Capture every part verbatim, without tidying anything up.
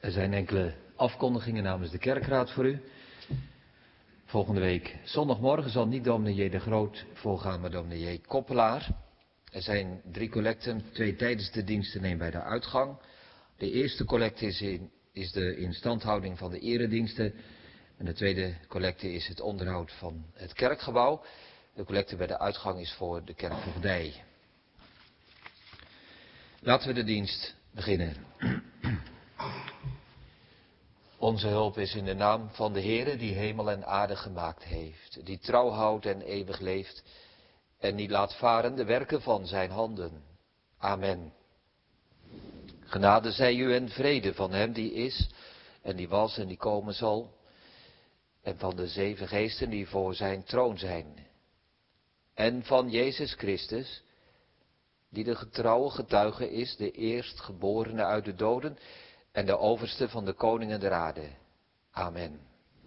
Er zijn enkele afkondigingen namens de kerkraad voor u. Volgende week zondagmorgen zal niet dominee J. de Groot voorgaan, maar dominee J. Koppelaar. Er zijn drie collecten, twee tijdens de dienst en één bij de uitgang. De eerste collecte is, in, is de instandhouding van de erediensten. En de tweede collecte is het onderhoud van het kerkgebouw. De collecte bij de uitgang is voor de kerkvoogdij. Laten we de dienst beginnen. Onze hulp is in de naam van de Heere die hemel en aarde gemaakt heeft, die trouw houdt en eeuwig leeft en niet laat varen de werken van zijn handen. Amen. Genade zij u en vrede van hem die is en die was en die komen zal en van de zeven geesten die voor zijn troon zijn en van Jezus Christus die de getrouwe getuige is, de eerstgeborene uit de doden en de overste van de koningen der aarde. Amen.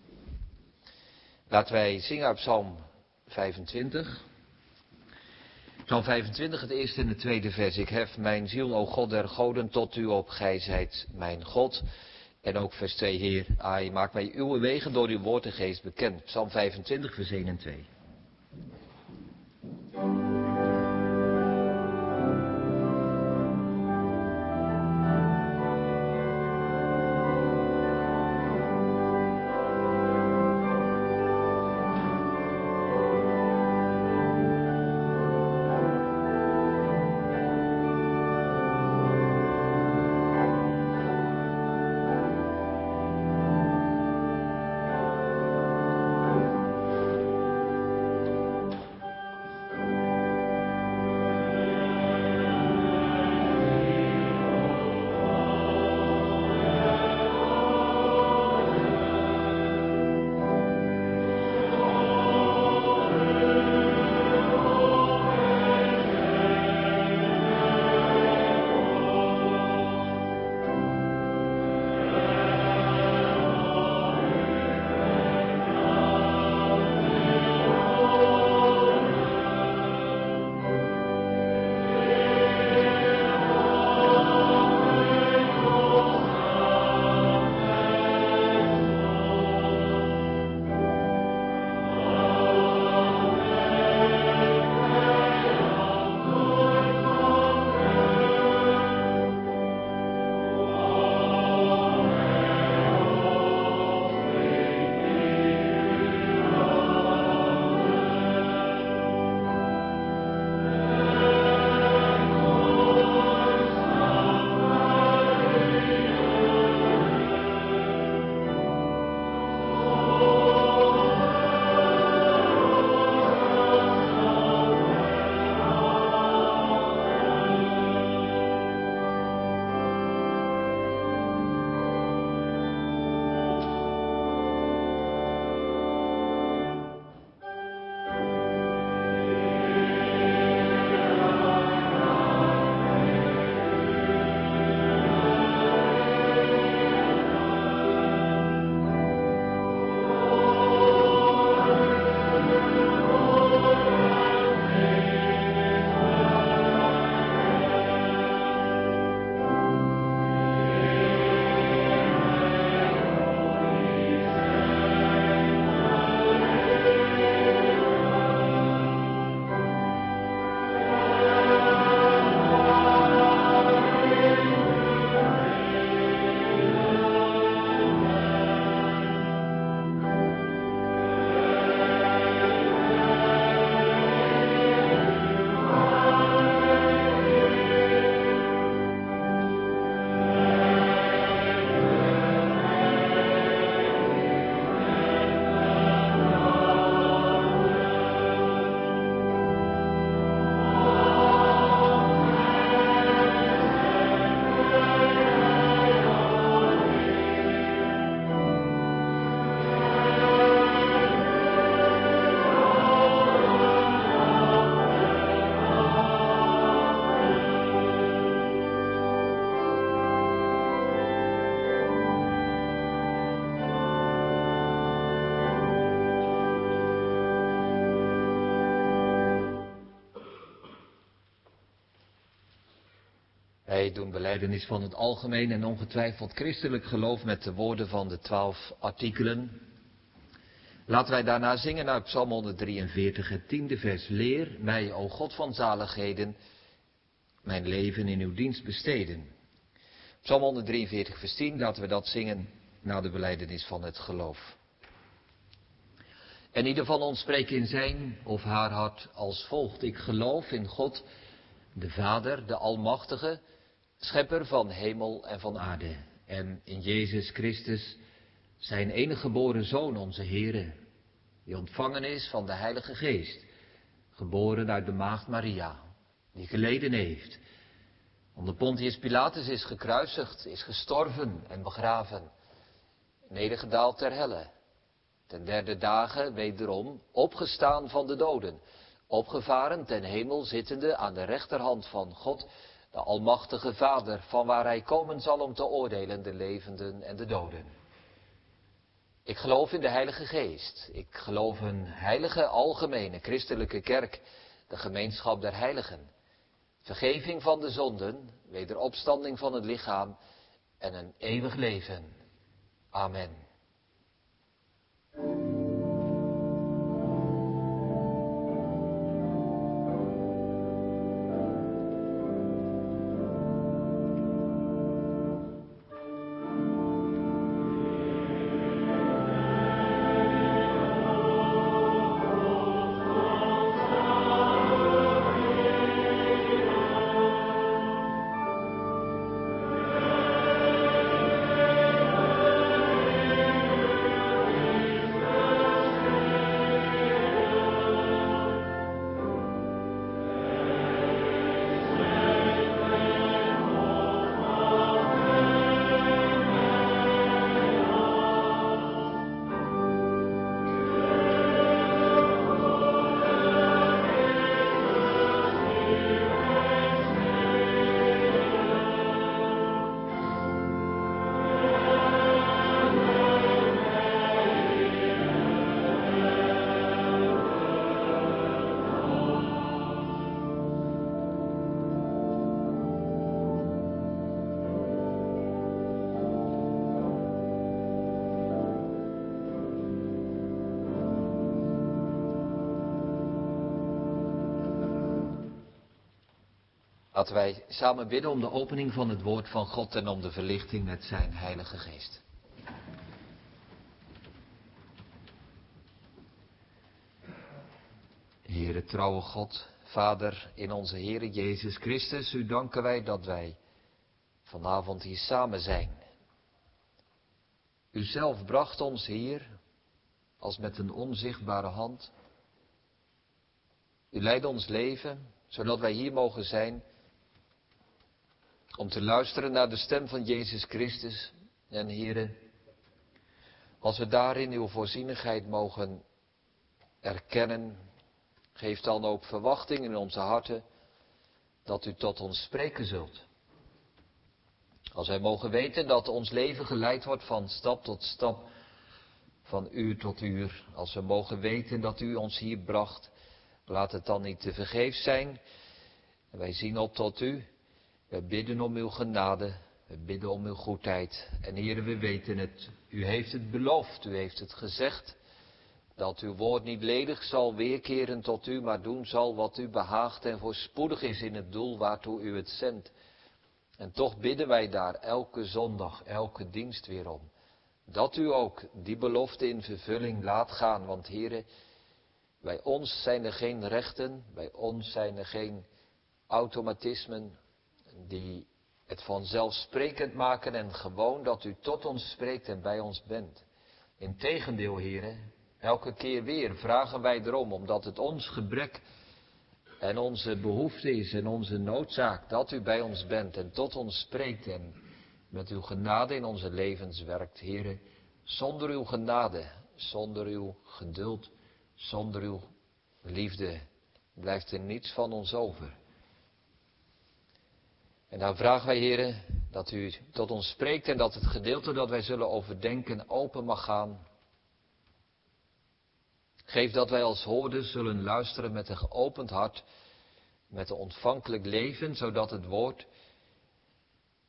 Laten wij zingen uit Psalm vijfentwintig. Psalm vijfentwintig, het eerste en het tweede vers. Ik hef mijn ziel, o God der goden, tot u op, gij zijt mijn God. En ook vers twee, Heer, ai, maak mij uw wegen door uw woord en geest bekend. Psalm vijfentwintig, vers één en twee. Wij doen belijdenis van het algemeen en ongetwijfeld christelijk geloof met de woorden van de twaalf artikelen. Laten wij daarna zingen uit Psalm honderddrieënveertig, het tiende vers. Leer mij, o God van zaligheden, mijn leven in uw dienst besteden. Psalm honderddrieënveertig, vers tien, laten we dat zingen na de belijdenis van het geloof. En ieder van ons spreekt in zijn of haar hart als volgt. Ik geloof in God, de Vader, de Almachtige, Schepper van hemel en van aarde. En in Jezus Christus, zijn enige geboren Zoon, onze Heere, die ontvangen is van de Heilige Geest, geboren uit de maagd Maria, die geleden heeft, onder Pontius Pilatus is gekruisigd, is gestorven en begraven, nedergedaald ter helle, ten derde dagen wederom opgestaan van de doden, opgevaren ten hemel zittende aan de rechterhand van God, de Almachtige Vader, van waar hij komen zal om te oordelen de levenden en de doden. Ik geloof in de Heilige Geest. Ik geloof een heilige, algemene, christelijke kerk, de gemeenschap der heiligen, vergeving van de zonden, wederopstanding van het lichaam en een eeuwig leven. Amen. Laten wij samen bidden om de opening van het woord van God en om de verlichting met zijn Heilige Geest. Heere trouwe God, Vader in onze Heere Jezus Christus, u danken wij dat wij vanavond hier samen zijn. U zelf bracht ons hier als met een onzichtbare hand. U leidde ons leven, zodat wij hier mogen zijn om te luisteren naar de stem van Jezus Christus. En Heere, als we daarin uw voorzienigheid mogen erkennen, geef dan ook verwachting in onze harten dat u tot ons spreken zult. Als wij mogen weten dat ons leven geleid wordt van stap tot stap, van uur tot uur. Als we mogen weten dat u ons hier bracht, laat het dan niet te vergeefs zijn. En wij zien op tot u. We bidden om uw genade, we bidden om uw goedheid. En Heere, we weten het, u heeft het beloofd, u heeft het gezegd, dat uw woord niet ledig zal weerkeren tot u, maar doen zal wat u behaagt en voorspoedig is in het doel waartoe u het zendt. En toch bidden wij daar elke zondag, elke dienst weer om, dat u ook die belofte in vervulling laat gaan. Want Heere, bij ons zijn er geen rechten, bij ons zijn er geen automatismen die het vanzelfsprekend maken en gewoon dat u tot ons spreekt en bij ons bent. Integendeel, Heere, elke keer weer vragen wij erom, omdat het ons gebrek en onze behoefte is en onze noodzaak, dat u bij ons bent en tot ons spreekt en met uw genade in onze levens werkt. Heere, zonder uw genade, zonder uw geduld, zonder uw liefde blijft er niets van ons over. En dan vragen wij, Heere, dat u tot ons spreekt en dat het gedeelte dat wij zullen overdenken open mag gaan. Geef dat wij als hoorders zullen luisteren met een geopend hart, met een ontvankelijk leven, zodat het woord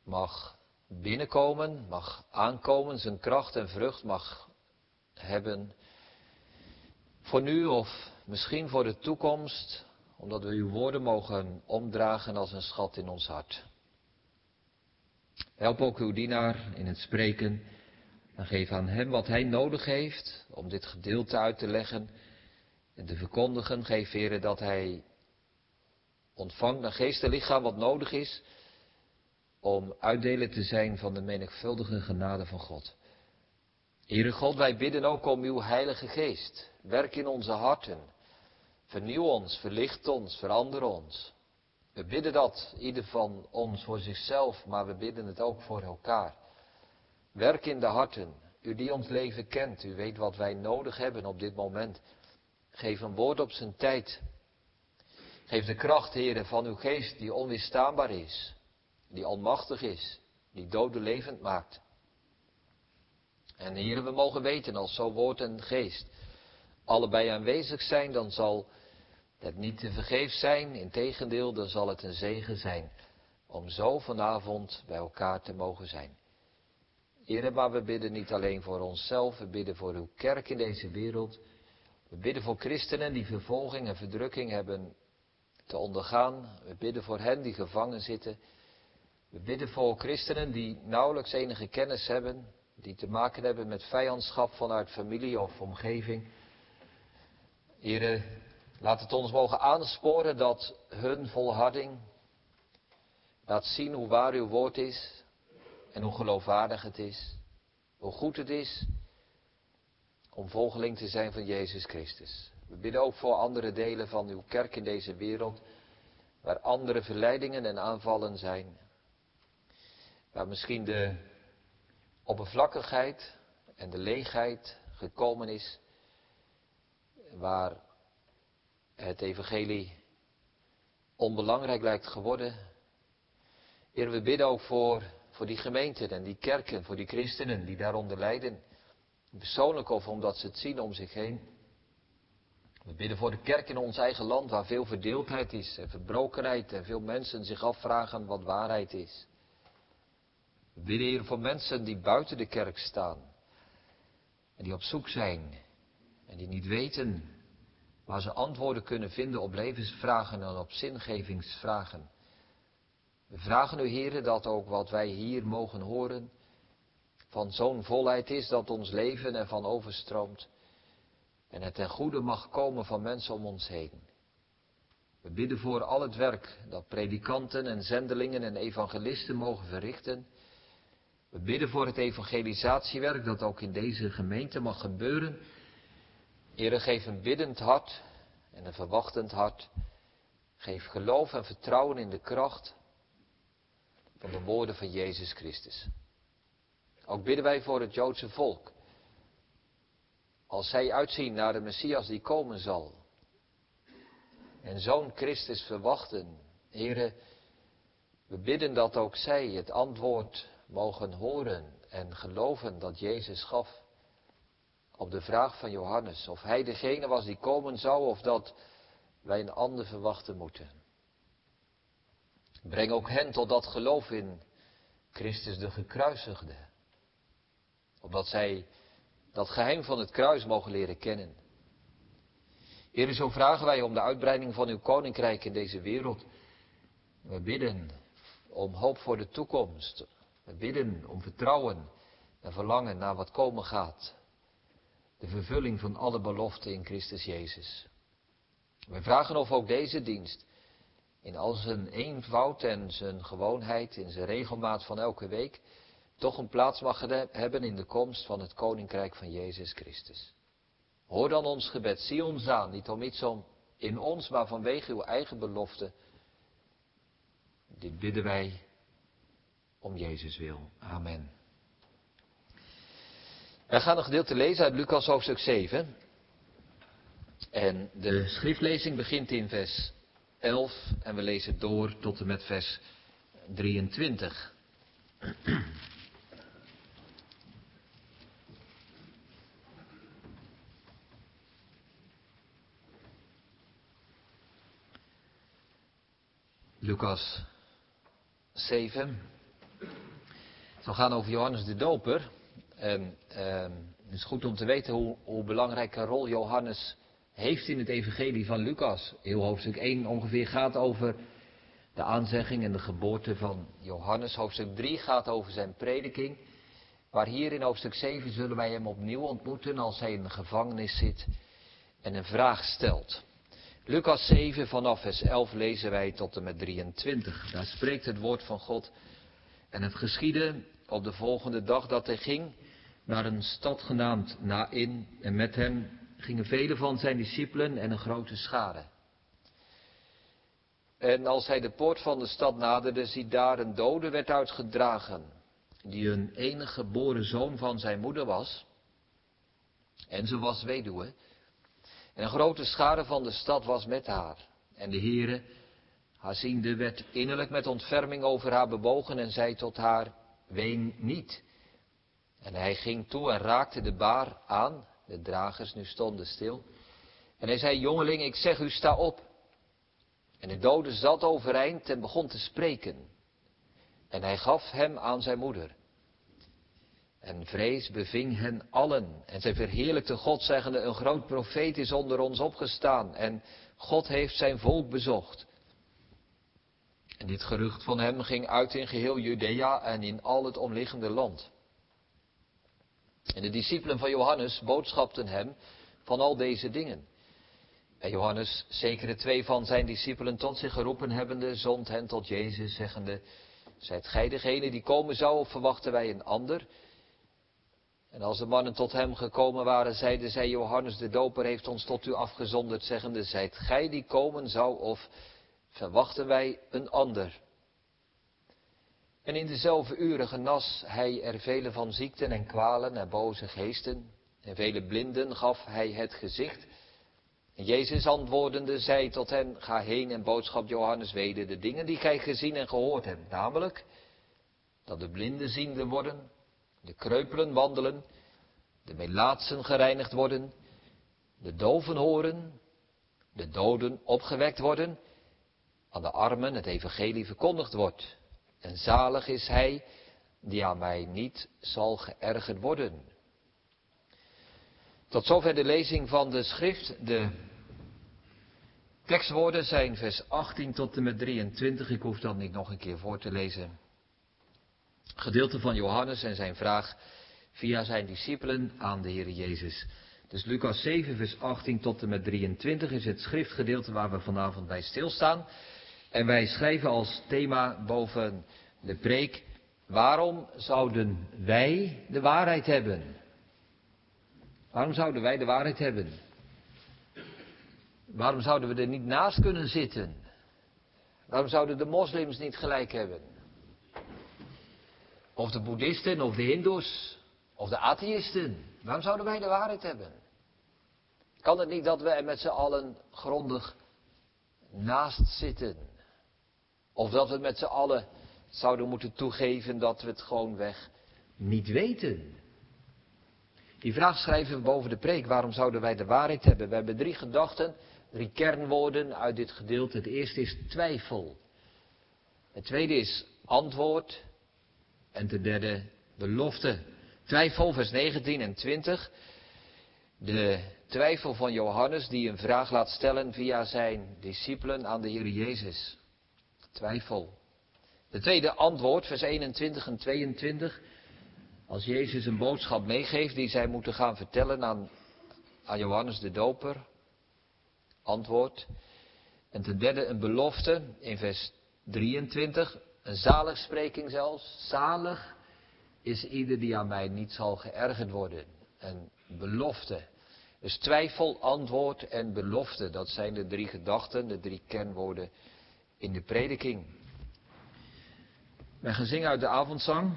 mag binnenkomen, mag aankomen, zijn kracht en vrucht mag hebben. Voor nu of misschien voor de toekomst, omdat we uw woorden mogen omdragen als een schat in ons hart. Help ook uw dienaar in het spreken en geef aan hem wat hij nodig heeft om dit gedeelte uit te leggen en te verkondigen. Geef, Heere, dat hij ontvangt naar geest en lichaam wat nodig is om uitdeler te zijn van de menigvuldige genade van God. Heere God, wij bidden ook om uw Heilige Geest. Werk in onze harten. Vernieuw ons, verlicht ons, verander ons. We bidden dat, ieder van ons voor zichzelf, maar we bidden het ook voor elkaar. Werk in de harten. U die ons leven kent, u weet wat wij nodig hebben op dit moment. Geef een woord op zijn tijd. Geef de kracht, Heere, van uw geest die onweerstaanbaar is. Die almachtig is. Die doden levend maakt. En Heere, we mogen weten als zo woord en geest allebei aanwezig zijn, dan zal het niet te vergeefs zijn. Integendeel, dan zal het een zegen zijn om zo vanavond bij elkaar te mogen zijn. Heere, maar we bidden niet alleen voor onszelf, we bidden voor uw kerk in deze wereld. We bidden voor christenen die vervolging en verdrukking hebben te ondergaan. We bidden voor hen die gevangen zitten. We bidden voor christenen die nauwelijks enige kennis hebben, die te maken hebben met vijandschap vanuit familie of omgeving. Heere, laat het ons mogen aansporen dat hun volharding laat zien hoe waar uw woord is en hoe geloofwaardig het is, hoe goed het is om volgeling te zijn van Jezus Christus. We bidden ook voor andere delen van uw kerk in deze wereld, waar andere verleidingen en aanvallen zijn, waar misschien de oppervlakkigheid en de leegheid gekomen is, waar het evangelie onbelangrijk lijkt geworden. Heer, we bidden ook voor, voor die gemeenten en die kerken, voor die christenen die daaronder lijden, persoonlijk of omdat ze het zien om zich heen. We bidden voor de kerk in ons eigen land, waar veel verdeeldheid is en verbrokenheid en veel mensen zich afvragen wat waarheid is. We bidden, Heer, voor mensen die buiten de kerk staan en die op zoek zijn en die niet weten waar ze antwoorden kunnen vinden op levensvragen en op zingevingsvragen. We vragen u, Heer, dat ook wat wij hier mogen horen van zo'n volheid is dat ons leven ervan overstroomt en het ten goede mag komen van mensen om ons heen. We bidden voor al het werk dat predikanten en zendelingen en evangelisten mogen verrichten. We bidden voor het evangelisatiewerk dat ook in deze gemeente mag gebeuren. Heere, geef een biddend hart en een verwachtend hart. Geef geloof en vertrouwen in de kracht van de woorden van Jezus Christus. Ook bidden wij voor het Joodse volk. Als zij uitzien naar de Messias die komen zal. En zo'n Christus verwachten. Heere, we bidden dat ook zij het antwoord mogen horen en geloven dat Jezus gaf op de vraag van Johannes. Of hij degene was die komen zou of dat wij een ander verwachten moeten. Breng ook hen tot dat geloof in Christus de gekruisigde. Opdat zij dat geheim van het kruis mogen leren kennen. Heer, zo vragen wij om de uitbreiding van uw koninkrijk in deze wereld. We bidden om hoop voor de toekomst. We bidden om vertrouwen en verlangen naar wat komen gaat. De vervulling van alle beloften in Christus Jezus. We vragen of ook deze dienst in al zijn eenvoud en zijn gewoonheid, in zijn regelmaat van elke week, toch een plaats mag hebben in de komst van het koninkrijk van Jezus Christus. Hoor dan ons gebed, zie ons aan, niet om iets om in ons, maar vanwege uw eigen belofte. Dit bidden wij om Jezus wil. Amen. Wij gaan een gedeelte lezen uit Lucas hoofdstuk zeven. En de schriftlezing begint in vers elf en we lezen door tot en met vers drieëntwintig. Lucas zeven, Het zal gaan over Johannes de Doper. En, uh, het is goed om te weten hoe, hoe belangrijke een rol Johannes heeft in het evangelie van Lucas. Heel hoofdstuk één ongeveer gaat over de aanzegging en de geboorte van Johannes. Hoofdstuk drie gaat over zijn prediking. Maar hier in hoofdstuk zeven zullen wij hem opnieuw ontmoeten als hij in de gevangenis zit en een vraag stelt. Lucas zeven vanaf vers elf lezen wij tot en met drieëntwintig. Daar spreekt het woord van God. En het geschiedde op de volgende dag dat hij ging naar een stad genaamd Naïn. En met hem gingen vele van zijn discipelen en een grote schare. En als hij de poort van de stad naderde, zie daar een dode werd uitgedragen, die een enige geboren zoon van zijn moeder was. En ze was weduwe. En een grote schare van de stad was met haar. En de Heere, haar ziende, werd innerlijk met ontferming over haar bewogen en zei tot haar, ween niet. En hij ging toe en raakte de baar aan. De dragers nu stonden stil. En hij zei, jongeling, ik zeg u, sta op. En de dode zat overeind en begon te spreken. En hij gaf hem aan zijn moeder. En vrees beving hen allen. En zij verheerlijkte God, zeggende, een groot profeet is onder ons opgestaan. En God heeft zijn volk bezocht. En dit gerucht van hem ging uit in geheel Judea en in al het omliggende land. En de discipelen van Johannes boodschapten hem van al deze dingen. En Johannes, zekere twee van zijn discipelen tot zich geroepen hebbende, zond hen tot Jezus, zeggende, zijt gij degene die komen zou, of verwachten wij een ander? En als de mannen tot hem gekomen waren, zeiden zij, Johannes de Doper heeft ons tot u afgezonderd, zeggende, zijt gij die komen zou, of verwachten wij een ander? En in dezelfde uren genas hij er vele van ziekten en kwalen en boze geesten, en vele blinden gaf hij het gezicht. En Jezus antwoordende zei tot hen, ga heen en boodschap Johannes weder de dingen die gij gezien en gehoord hebt, namelijk dat de blinden ziende worden, de kreupelen wandelen, de melaatsen gereinigd worden, de doven horen, de doden opgewekt worden, aan de armen het evangelie verkondigd wordt. En zalig is hij die aan mij niet zal geërgerd worden. Tot zover de lezing van de schrift. De tekstwoorden zijn vers achttien tot en met drieëntwintig. Ik hoef dat niet nog een keer voor te lezen. Gedeelte van Johannes en zijn vraag via zijn discipelen aan de Heer Jezus. Dus Lucas zeven vers achttien tot en met drieëntwintig is het schriftgedeelte waar we vanavond bij stilstaan. En wij schrijven als thema boven de preek, waarom zouden wij de waarheid hebben? Waarom zouden wij de waarheid hebben? Waarom zouden we er niet naast kunnen zitten? Waarom zouden de moslims niet gelijk hebben? Of de boeddhisten, of de hindoes, of de atheïsten. Waarom zouden wij de waarheid hebben? Kan het niet dat we er met z'n allen grondig naast zitten? Of dat we met z'n allen zouden moeten toegeven dat we het gewoonweg niet weten? Die vraag schrijven we boven de preek. Waarom zouden wij de waarheid hebben? We hebben drie gedachten, drie kernwoorden uit dit gedeelte. Het eerste is twijfel. Het tweede is antwoord. En ten derde belofte. Twijfel, vers negentien en twintig. De twijfel van Johannes die een vraag laat stellen via zijn discipelen aan de Heer Jezus. Twijfel. De tweede antwoord, vers eenentwintig en tweeëntwintig. Als Jezus een boodschap meegeeft die zij moeten gaan vertellen aan, aan Johannes de Doper. Antwoord. En ten derde een belofte in vers drieëntwintig. Een zaligspreking zelfs. Zalig is ieder die aan mij niet zal geërgerd worden. Een belofte. Dus twijfel, antwoord en belofte. Dat zijn de drie gedachten, de drie kernwoorden in de prediking. Wij gaan zingen uit de avondzang.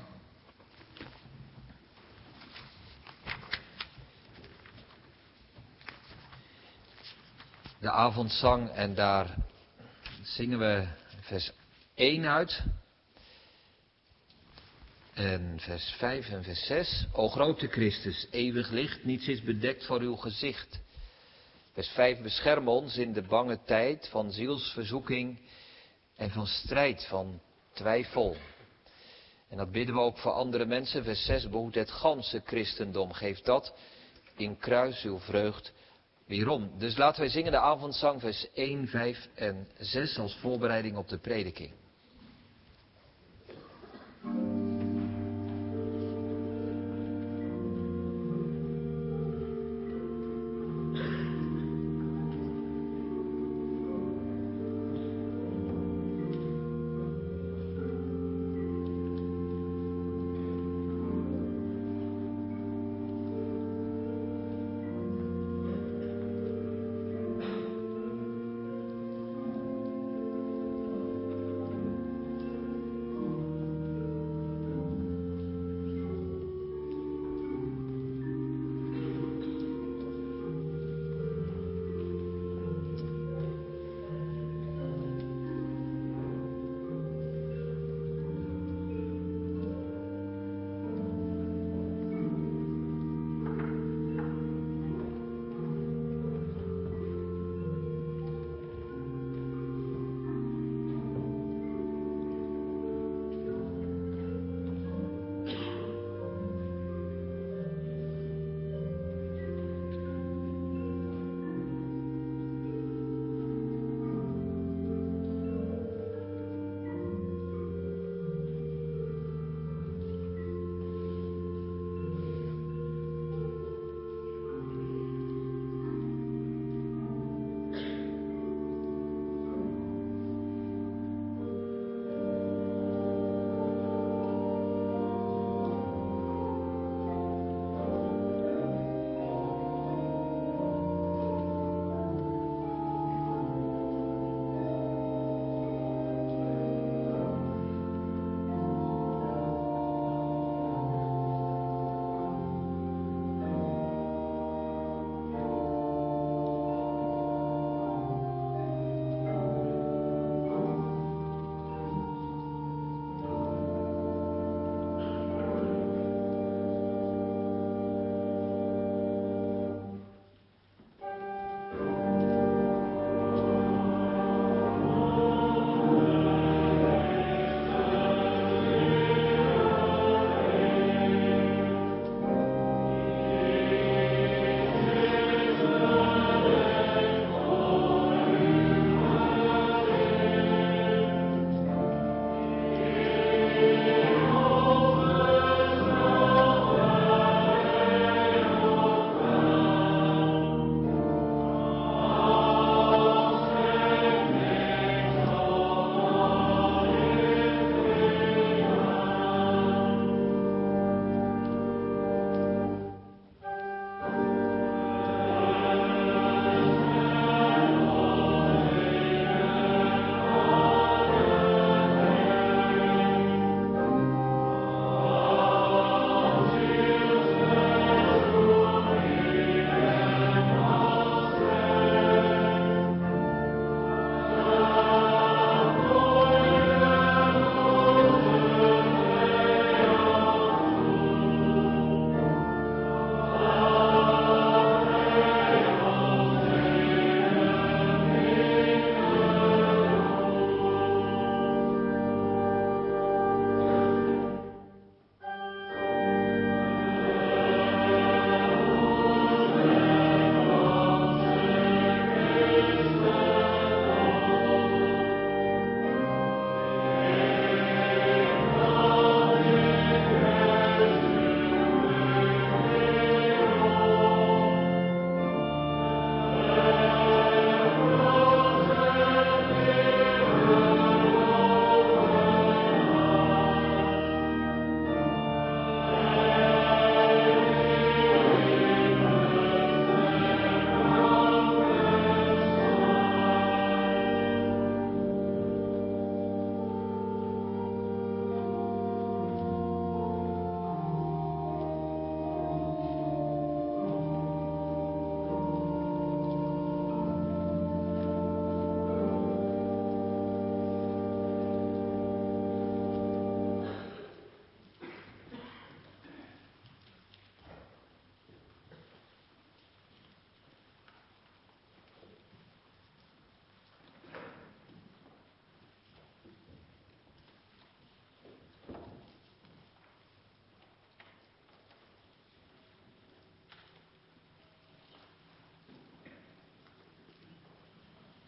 De avondzang en daar zingen we vers één uit. En vers vijf en vers zes. O grote Christus, eeuwig licht, niets is bedekt voor uw gezicht. Vers vijf, bescherm ons in de bange tijd van zielsverzoeking en van strijd, van twijfel. En dat bidden we ook voor andere mensen. Vers zes, behoed het ganse christendom. Geef dat in kruis uw vreugd weerom. Dus laten wij zingen de avondzang vers één, vijf en zes als voorbereiding op de prediking.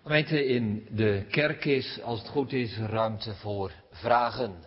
Gemeente, in de kerk is, als het goed is, ruimte voor vragen.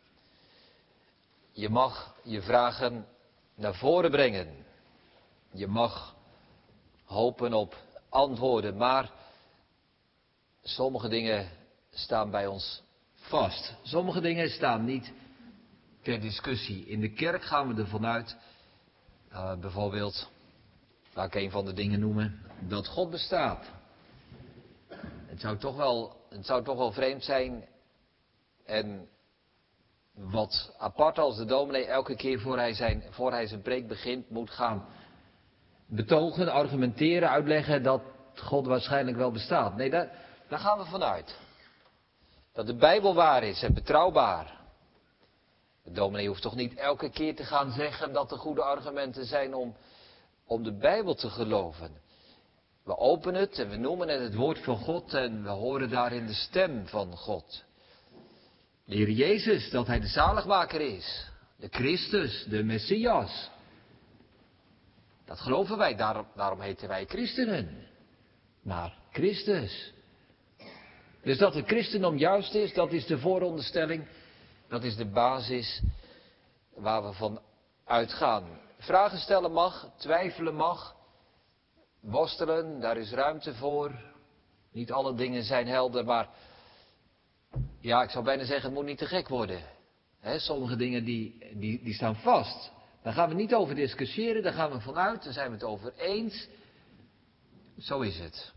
Je mag je vragen naar voren brengen. Je mag hopen op antwoorden, maar sommige dingen staan bij ons vast. Sommige dingen staan niet ter discussie. In de kerk gaan we ervan uit, uh, bijvoorbeeld, laat ik een van de dingen noemen, dat God bestaat. Het zou toch wel, het zou toch wel vreemd zijn en wat apart als de dominee elke keer voor hij zijn, voor hij zijn preek begint moet gaan betogen, argumenteren, uitleggen dat God waarschijnlijk wel bestaat. Nee, daar, daar gaan we vanuit. Dat de Bijbel waar is en betrouwbaar. De dominee hoeft toch niet elke keer te gaan zeggen dat er goede argumenten zijn om, om de Bijbel te geloven. We openen het en we noemen het het woord van God en we horen daarin de stem van God. De Heer Jezus, dat Hij de zaligmaker is. De Christus, de Messias. Dat geloven wij, daarom, daarom heten wij christenen. Naar Christus. Dus dat het christendom juist is, dat is de vooronderstelling. Dat is de basis waar we van uitgaan. Vragen stellen mag, twijfelen mag. Worstelen, daar is ruimte voor. Niet alle dingen zijn helder, maar ja, ik zou bijna zeggen, het moet niet te gek worden. He, sommige dingen die, die, die staan vast. Daar gaan we niet over discussiëren, daar gaan we vanuit, daar zijn we het over eens. Zo is het.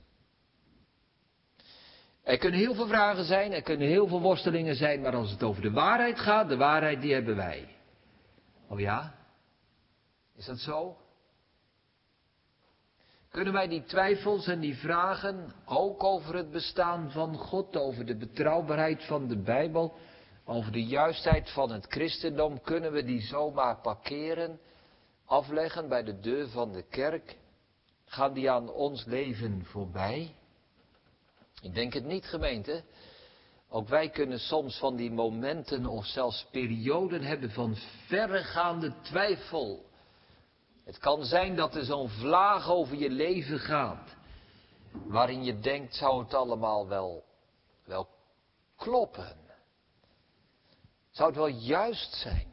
Er kunnen heel veel vragen zijn, er kunnen heel veel worstelingen zijn, maar als het over de waarheid gaat, de waarheid die hebben wij. Oh ja? Is dat zo? Kunnen wij die twijfels en die vragen ook over het bestaan van God, over de betrouwbaarheid van de Bijbel, over de juistheid van het christendom, kunnen we die zomaar parkeren, afleggen bij de deur van de kerk? Gaan die aan ons leven voorbij? Ik denk het niet, gemeente. Ook wij kunnen soms van die momenten of zelfs perioden hebben van verregaande twijfel. Het kan zijn dat er zo'n vlaag over je leven gaat, waarin je denkt, zou het allemaal wel, wel kloppen? Zou het wel juist zijn?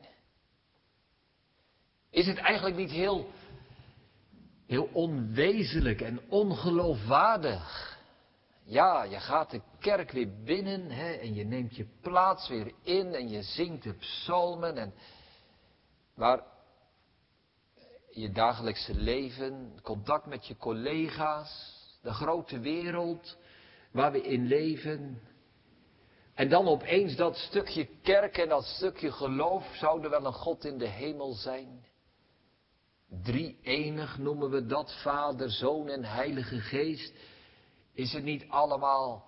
Is het eigenlijk niet heel, heel onwezenlijk en ongeloofwaardig? Ja, je gaat de kerk weer binnen, hè, en je neemt je plaats weer in en je zingt de psalmen. En, maar je dagelijkse leven, contact met je collega's, de grote wereld waar we in leven. En dan opeens dat stukje kerk en dat stukje geloof, zou er wel een God in de hemel zijn? Drie-enig noemen we dat, Vader, Zoon en Heilige Geest. Is het niet allemaal,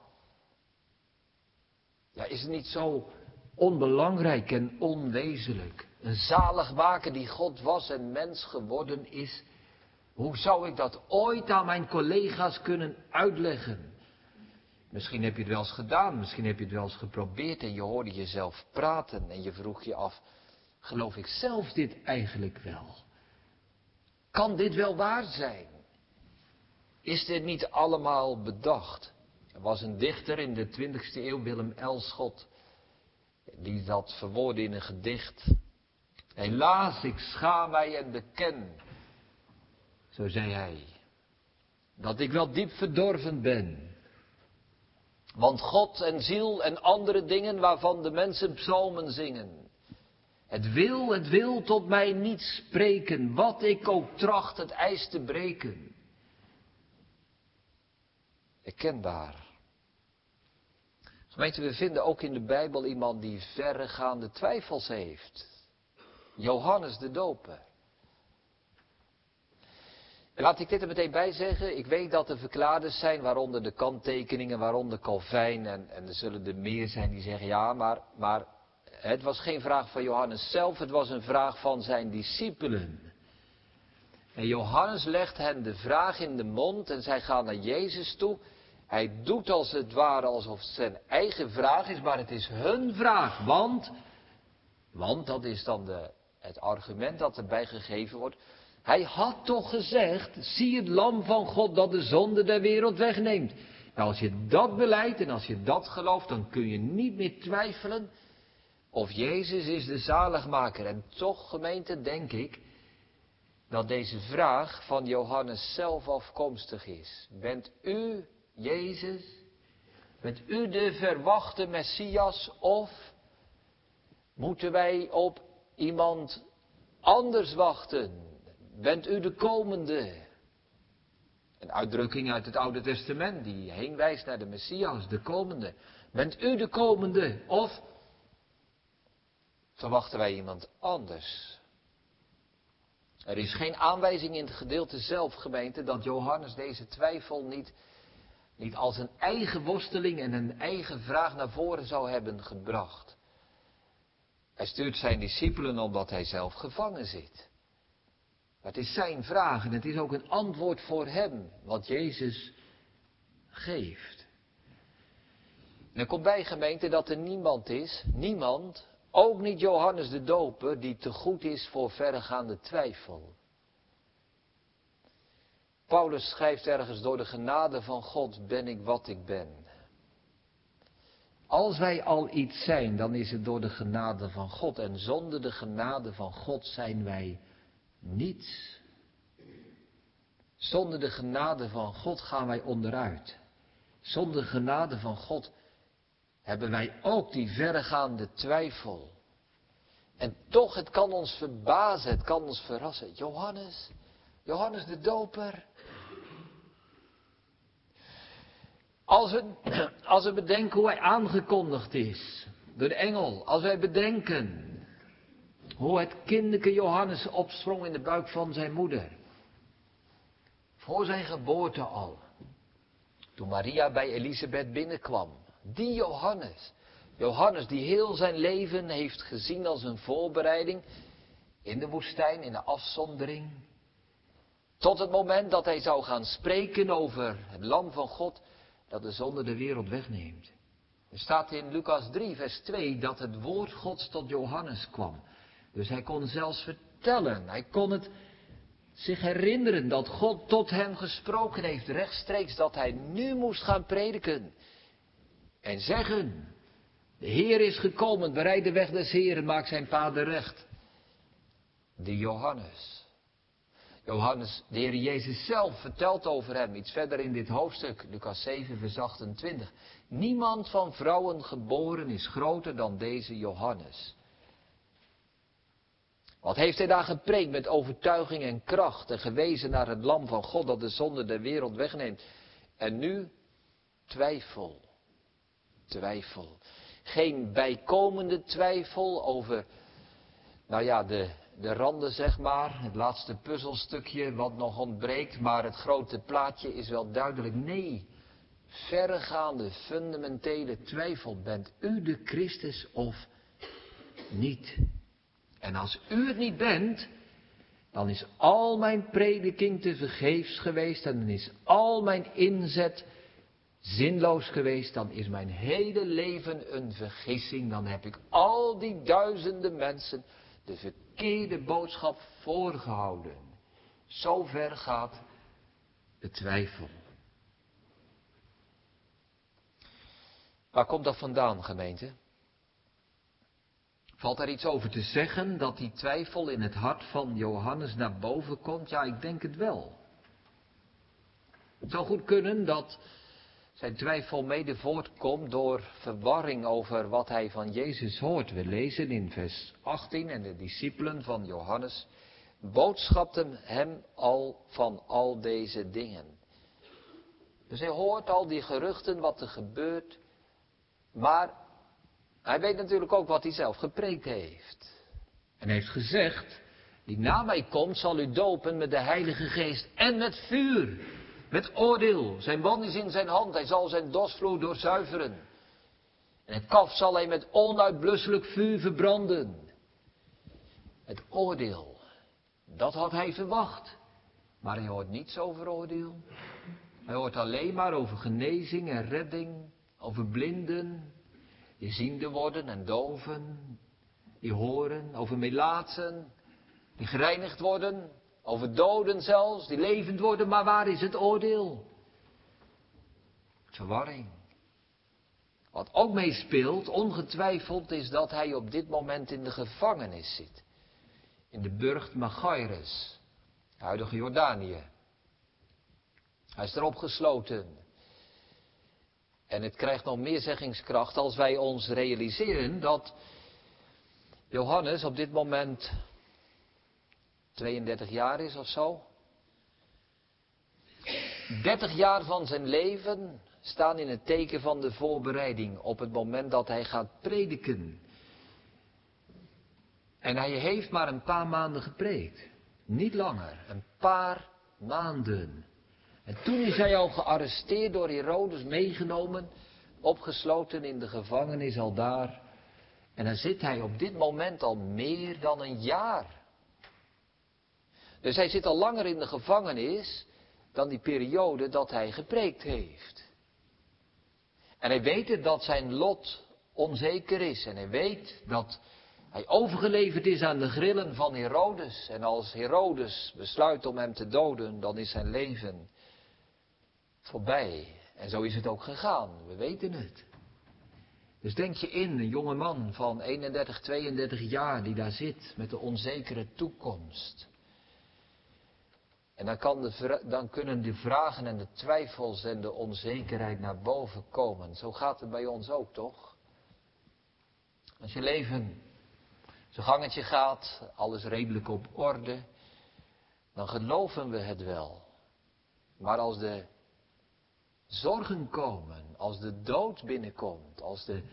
ja, is het niet zo onbelangrijk en onwezenlijk? Een zaligmaker die God was en mens geworden is. Hoe zou ik dat ooit aan mijn collega's kunnen uitleggen? Misschien heb je het wel eens gedaan, misschien heb je het wel eens geprobeerd en je hoorde jezelf praten en je vroeg je af, geloof ik zelf dit eigenlijk wel? Kan dit wel waar zijn? Is dit niet allemaal bedacht? Er was een dichter in de twintigste eeuw, Willem Elschot, die dat verwoordde in een gedicht. Helaas, ik schaam mij en beken, zo zei hij, dat ik wel diep verdorven ben. Want God en ziel en andere dingen waarvan de mensen psalmen zingen. Het wil, het wil tot mij niet spreken, wat ik ook tracht het ijs te breken. Herkenbaar. Gemeente, we vinden ook in de Bijbel iemand die verregaande twijfels heeft. Johannes de Doper. En laat ik dit er meteen bij zeggen. Ik weet dat er verklaarders zijn, waaronder de kanttekeningen, waaronder Calvijn. En, en er zullen er meer zijn die zeggen, ja, maar, maar het was geen vraag van Johannes zelf. Het was een vraag van zijn discipelen. En Johannes legt hen de vraag in de mond en zij gaan naar Jezus toe. Hij doet als het ware alsof het zijn eigen vraag is, maar het is hun vraag. Want, want dat is dan de, het argument dat erbij gegeven wordt. Hij had toch gezegd, zie het lam van God dat de zonde der wereld wegneemt. Nou, als je dat beleidt en als je dat gelooft, dan kun je niet meer twijfelen of Jezus is de zaligmaker. En toch, gemeente, denk ik dat deze vraag van Johannes zelf afkomstig is. Bent u Jezus? Bent u de verwachte Messias of moeten wij op iemand anders wachten? Bent u de komende? Een uitdrukking uit het Oude Testament die heen wijst naar de Messias, de komende. Bent u de komende of verwachten wij iemand anders? Er is geen aanwijzing in het gedeelte zelf, gemeente, dat Johannes deze twijfel niet, niet als een eigen worsteling en een eigen vraag naar voren zou hebben gebracht. Hij stuurt zijn discipelen omdat hij zelf gevangen zit. Maar het is zijn vraag en het is ook een antwoord voor hem, wat Jezus geeft. En er komt bij, gemeente, dat er niemand is, niemand, ook niet Johannes de Doper, die te goed is voor verregaande twijfel. Paulus schrijft ergens: door de genade van God ben ik wat ik ben. Als wij al iets zijn, dan is het door de genade van God. En zonder de genade van God zijn wij niets. Zonder de genade van God gaan wij onderuit. Zonder de genade van God hebben wij ook die verregaande twijfel. En toch, het kan ons verbazen, het kan ons verrassen. Johannes, Johannes de Doper. Als we, als we bedenken hoe hij aangekondigd is door de engel. Als wij bedenken hoe het kinderke Johannes opsprong in de buik van zijn moeder. Voor zijn geboorte al. Toen Maria bij Elisabeth binnenkwam. Die Johannes. Johannes die heel zijn leven heeft gezien als een voorbereiding. In de woestijn, in de afzondering. Tot het moment dat hij zou gaan spreken over het lam van God. Dat de zonde de wereld wegneemt. Er staat in Lucas drie vers twee dat het woord Gods tot Johannes kwam. Dus hij kon zelfs vertellen. Hij kon het zich herinneren dat God tot hem gesproken heeft. Rechtstreeks dat hij nu moest gaan prediken. En zeggen: de Heer is gekomen, bereid de weg des Heeren, maak zijn paden recht. Die Johannes. Johannes, de Heer Jezus zelf vertelt over hem iets verder in dit hoofdstuk, Lucas zeven vers achtentwintig. Niemand van vrouwen geboren is groter dan deze Johannes. Wat heeft hij daar gepreekt met overtuiging en kracht en gewezen naar het lam van God dat de zonde der wereld wegneemt. En nu twijfel, twijfel. Geen bijkomende twijfel over, nou ja, de, de randen zeg maar, het laatste puzzelstukje wat nog ontbreekt, maar het grote plaatje is wel duidelijk. Nee, verregaande, fundamentele twijfel. Bent u de Christus of niet? En als u het niet bent, dan is al mijn prediking te vergeefs geweest en dan is al mijn inzet zinloos geweest, dan is mijn hele leven een vergissing. Dan heb ik al die duizenden mensen de verkeerde boodschap voorgehouden. Zo ver gaat de twijfel. Waar komt dat vandaan, gemeente? Valt er iets over te zeggen dat die twijfel in het hart van Johannes naar boven komt? Ja, ik denk het wel. Het zou goed kunnen dat zijn twijfel mede voortkomt door verwarring over wat hij van Jezus hoort. We lezen in vers achttien, en de discipelen van Johannes boodschapten hem al van al deze dingen. Dus hij hoort al die geruchten wat er gebeurt, maar hij weet natuurlijk ook wat hij zelf gepreekt heeft. En heeft gezegd: die na mij komt zal u dopen met de Heilige Geest en met vuur. Met oordeel. Zijn wan is in zijn hand. Hij zal zijn dorsvloer doorzuiveren. En het kaf zal hij met onuitblusselijk vuur verbranden. Het oordeel. Dat had hij verwacht. Maar hij hoort niets over oordeel. Hij hoort alleen maar over genezing en redding. Over blinden. Die ziende worden en doven. Die horen. Over melaatsen. Die gereinigd worden. Over doden zelfs, die levend worden, maar waar is het oordeel? verwarring. Wat ook meespeelt, ongetwijfeld, is dat hij op dit moment in de gevangenis zit. In de burcht Machaerus, huidige Jordanië. Hij is erop gesloten. En het krijgt nog meer zeggingskracht als wij ons realiseren dat Johannes op dit moment tweeëndertig jaar is of zo. dertig jaar van zijn leven staan in het teken van de voorbereiding op het moment dat hij gaat prediken. En hij heeft maar een paar maanden gepreekt. Niet langer, een paar maanden. En toen is hij al gearresteerd door Herodes, meegenomen, opgesloten in de gevangenis al daar. En dan zit hij op dit moment al meer dan een jaar. Dus hij zit al langer in de gevangenis dan die periode dat hij gepreekt heeft. En hij weet dat zijn lot onzeker is. En hij weet dat hij overgeleverd is aan de grillen van Herodes. En als Herodes besluit om hem te doden, dan is zijn leven voorbij. En zo is het ook gegaan. We weten het. Dus denk je in, een jonge man van eenendertig, tweeëndertig jaar die daar zit met de onzekere toekomst. En dan, kan de, dan kunnen de vragen en de twijfels en de onzekerheid naar boven komen. Zo gaat het bij ons ook, toch? Als je leven zijn gangetje gaat, alles redelijk op orde, dan geloven we het wel. Maar als de zorgen komen, als de dood binnenkomt, als de,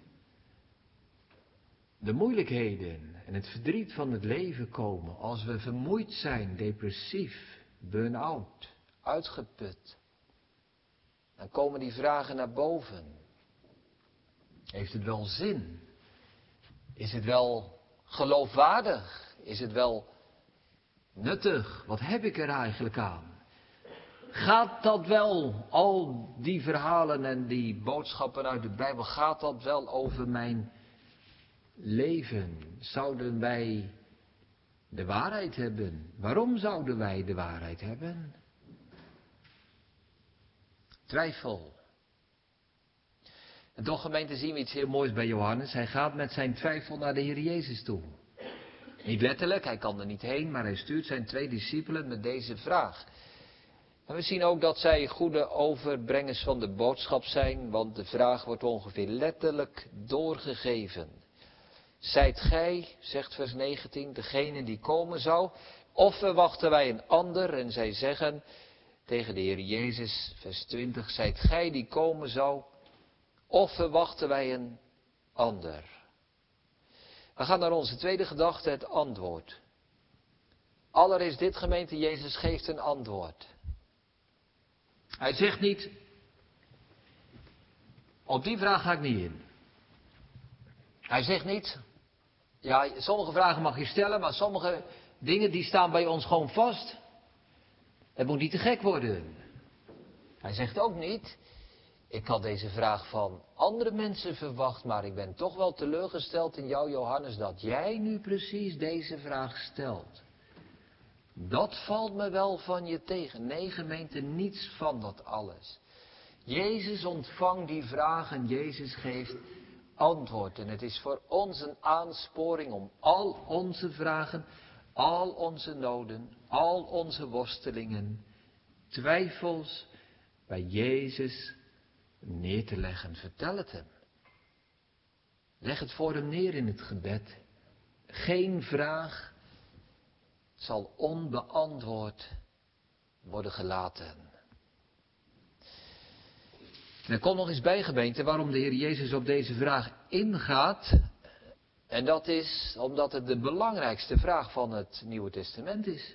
de moeilijkheden en het verdriet van het leven komen, als we vermoeid zijn, depressief, burn-out, uitgeput, dan komen die vragen naar boven. Heeft het wel zin? Is het wel geloofwaardig? Is het wel nuttig? Wat heb ik er eigenlijk aan? Gaat dat wel, al die verhalen en die boodschappen uit de Bijbel, gaat dat wel over mijn leven? Zouden wij de waarheid hebben? Waarom zouden wij de waarheid hebben? Twijfel. En toch, gemeente, zien we iets heel moois bij Johannes. Hij gaat met zijn twijfel naar de Heer Jezus toe. Niet letterlijk, hij kan er niet heen, maar hij stuurt zijn twee discipelen met deze vraag. En we zien ook dat zij goede overbrengers van de boodschap zijn, want de vraag wordt ongeveer letterlijk doorgegeven. Zijt gij, zegt vers negentien, degene die komen zou, of verwachten wij een ander? En zij zeggen tegen de Heer Jezus, vers twintig, zijt gij die komen zou, of verwachten wij een ander? We gaan naar onze tweede gedachte, het antwoord. Allereerst dit, gemeente, Jezus geeft een antwoord. Hij zegt niet, op die vraag ga ik niet in. Hij zegt niet, ja, sommige vragen mag je stellen, maar sommige dingen die staan bij ons gewoon vast. Het moet niet te gek worden. Hij zegt ook niet, ik had deze vraag van andere mensen verwacht, maar ik ben toch wel teleurgesteld in jou, Johannes, dat jij nu precies deze vraag stelt. Dat valt me wel van je tegen. Nee, gemeente, niets van dat alles. Jezus ontvangt die vraag en Jezus geeft antwoord. En het is voor ons een aansporing om al onze vragen, al onze noden, al onze worstelingen, twijfels bij Jezus neer te leggen. Vertel het hem. Leg het voor hem neer in het gebed. Geen vraag zal onbeantwoord worden gelaten. En er komt nog eens bij, gemeente, waarom de Heer Jezus op deze vraag ingaat. En dat is omdat het de belangrijkste vraag van het Nieuwe Testament is.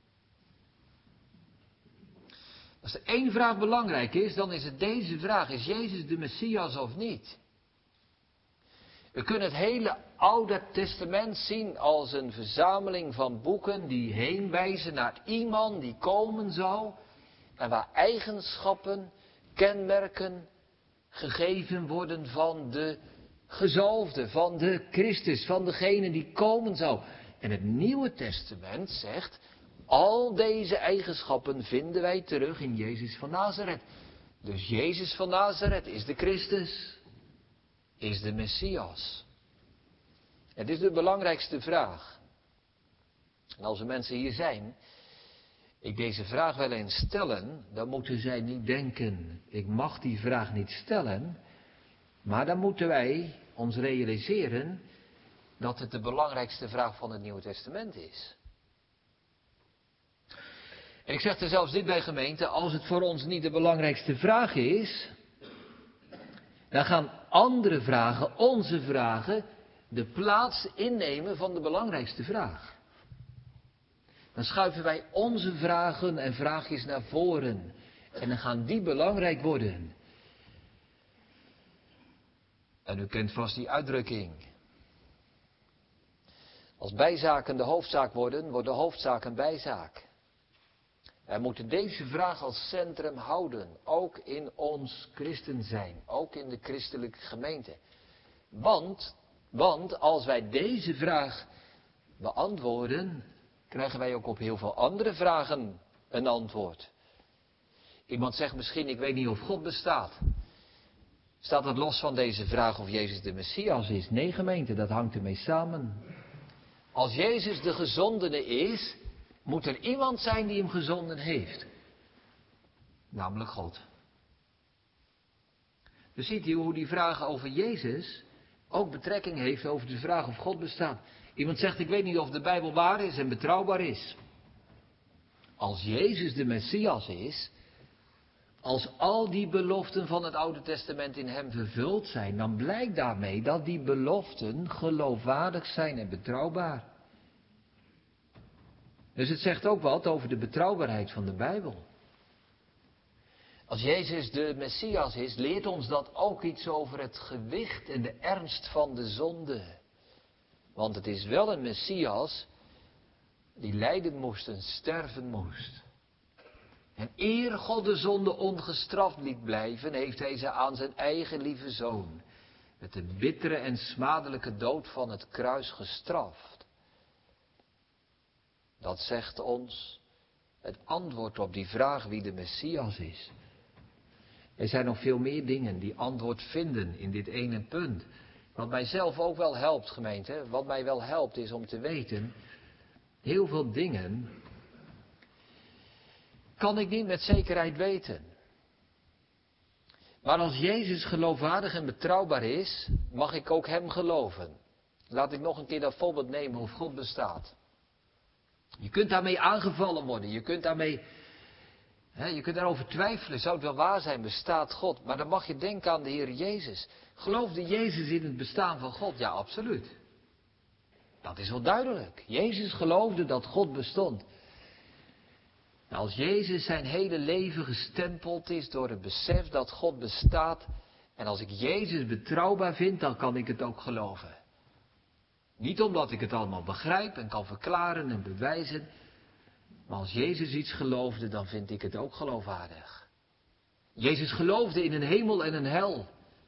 Als er één vraag belangrijk is, dan is het deze vraag. Is Jezus de Messias of niet? We kunnen het hele Oude Testament zien als een verzameling van boeken die heenwijzen naar iemand die komen zou. En waar eigenschappen, kenmerken gegeven worden van de gezalfde, van de Christus, van degene die komen zou. En het Nieuwe Testament zegt, al deze eigenschappen vinden wij terug in Jezus van Nazareth. Dus Jezus van Nazareth is de Christus, is de Messias. Het is de belangrijkste vraag. En als er mensen hier zijn, ik deze vraag wel eens stellen, dan moeten zij niet denken, ik mag die vraag niet stellen, maar dan moeten wij ons realiseren dat het de belangrijkste vraag van het Nieuwe Testament is. En ik zeg er zelfs dit bij gemeente, als het voor ons niet de belangrijkste vraag is, dan gaan andere vragen, onze vragen, de plaats innemen van de belangrijkste vraag. Dan schuiven wij onze vragen en vraagjes naar voren. En dan gaan die belangrijk worden. En u kent vast die uitdrukking. Als bijzaken de hoofdzaak worden, wordt de hoofdzaak een bijzaak. Wij moeten deze vraag als centrum houden. Ook in ons christen zijn. Ook in de christelijke gemeente. Want, want als wij deze vraag beantwoorden, krijgen wij ook op heel veel andere vragen een antwoord. Iemand zegt misschien, ik weet niet of God bestaat. Staat dat los van deze vraag of Jezus de Messias is? Nee, gemeente, dat hangt ermee samen. Als Jezus de gezondene is, moet er iemand zijn die hem gezonden heeft. Namelijk God. Dus ziet u hoe die vraag over Jezus ook betrekking heeft over de vraag of God bestaat. Iemand zegt, ik weet niet of de Bijbel waar is en betrouwbaar is. Als Jezus de Messias is, als al die beloften van het Oude Testament in hem vervuld zijn, dan blijkt daarmee dat die beloften geloofwaardig zijn en betrouwbaar. Dus het zegt ook wat over de betrouwbaarheid van de Bijbel. Als Jezus de Messias is, leert ons dat ook iets over het gewicht en de ernst van de zonde. Want het is wel een Messias die lijden moest en sterven moest. En eer God de zonde ongestraft liet blijven, heeft hij ze aan zijn eigen lieve zoon met de bittere en smadelijke dood van het kruis gestraft. Dat zegt ons het antwoord op die vraag wie de Messias is. Er zijn nog veel meer dingen die antwoord vinden in dit ene punt. Wat mij zelf ook wel helpt, gemeente, wat mij wel helpt is om te weten, heel veel dingen kan ik niet met zekerheid weten. Maar als Jezus geloofwaardig en betrouwbaar is, mag ik ook hem geloven. Laat ik nog een keer dat voorbeeld nemen of God bestaat. Je kunt daarmee aangevallen worden, je kunt daarmee, hè, je kunt daarover twijfelen, zou het wel waar zijn, bestaat God? Maar dan mag je denken aan de Heer Jezus. Geloofde Jezus in het bestaan van God? Ja, absoluut. Dat is wel duidelijk. Jezus geloofde dat God bestond. Nou, als Jezus zijn hele leven gestempeld is door het besef dat God bestaat, en als ik Jezus betrouwbaar vind, dan kan ik het ook geloven. Niet omdat ik het allemaal begrijp en kan verklaren en bewijzen, maar als Jezus iets geloofde, dan vind ik het ook geloofwaardig. Jezus geloofde in een hemel en een hel.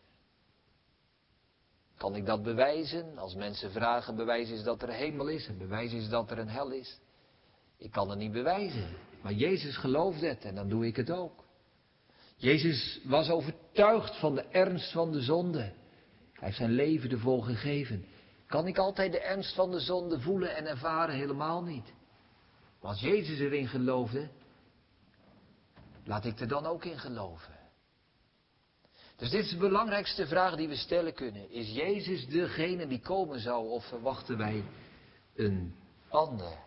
Kan ik dat bewijzen? Als mensen vragen, bewijs is dat er een hemel is en bewijs is dat er een hel is. Ik kan het niet bewijzen, maar Jezus geloofde het en dan doe ik het ook. Jezus was overtuigd van de ernst van de zonde. Hij heeft zijn leven ervoor gegeven. Kan ik altijd de ernst van de zonde voelen en ervaren? Helemaal niet. Maar als Jezus erin geloofde, laat ik er dan ook in geloven. Dus dit is de belangrijkste vraag die we stellen kunnen. Is Jezus degene die komen zou of verwachten wij een ander?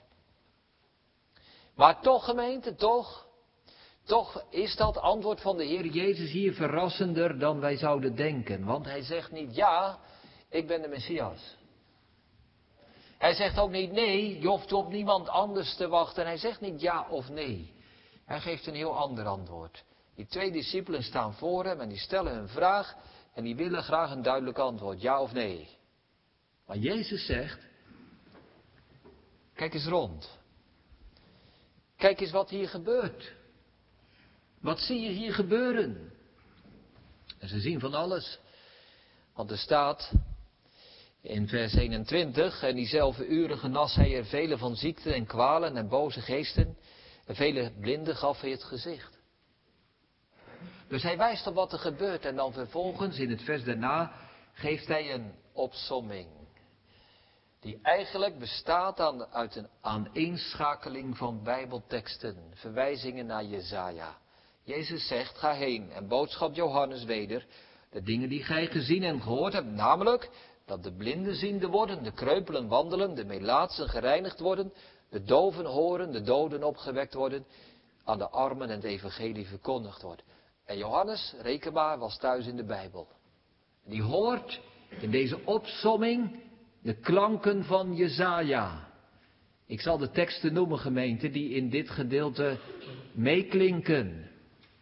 Maar toch, gemeente, toch, toch is dat antwoord van de Heer Jezus hier verrassender dan wij zouden denken. Want hij zegt niet, ja, ik ben de Messias. Hij zegt ook niet, nee, je hoeft op niemand anders te wachten. Hij zegt niet ja of nee. Hij geeft een heel ander antwoord. Die twee discipelen staan voor hem en die stellen een vraag en die willen graag een duidelijk antwoord, ja of nee. Maar Jezus zegt, kijk eens rond. Kijk eens wat hier gebeurt. Wat zie je hier gebeuren? En ze zien van alles. Want er staat in vers eenentwintig, en diezelfde uren genas hij er vele van ziekten en kwalen en boze geesten. En vele blinden gaf hij het gezicht. Dus hij wijst op wat er gebeurt en dan vervolgens in het vers daarna geeft hij een opsomming. Die eigenlijk bestaat aan, uit een aaneenschakeling van bijbelteksten, verwijzingen naar Jesaja. Jezus zegt, ga heen en boodschap Johannes weder, de dingen die gij gezien en gehoord hebt, namelijk dat de blinden ziende worden, de kreupelen wandelen, de melaatsen gereinigd worden, de doven horen, de doden opgewekt worden, aan de armen en het evangelie verkondigd wordt. En Johannes, reken maar, was thuis in de Bijbel. Die hoort in deze opsomming de klanken van Jesaja. Ik zal de teksten noemen, gemeente, die in dit gedeelte meeklinken.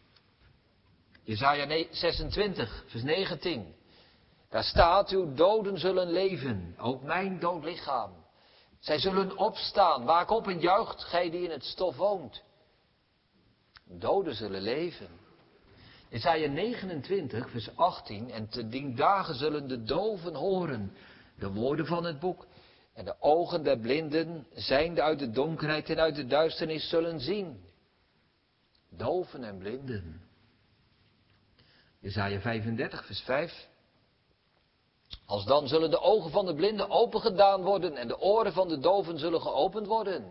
Jesaja zesentwintig, vers negentien. Daar staat, uw doden zullen leven, ook mijn dood lichaam. Zij zullen opstaan, waak op en juicht, gij die in het stof woont. Doden zullen leven. Jesaja negenentwintig, vers achttien. En te dien dagen zullen de doven horen de woorden van het boek. En de ogen der blinden, zijnde uit de donkerheid en uit de duisternis, zullen zien. Doven en blinden. Jesaja vijfendertig, vers vijf. Alsdan zullen de ogen van de blinden opengedaan worden en de oren van de doven zullen geopend worden.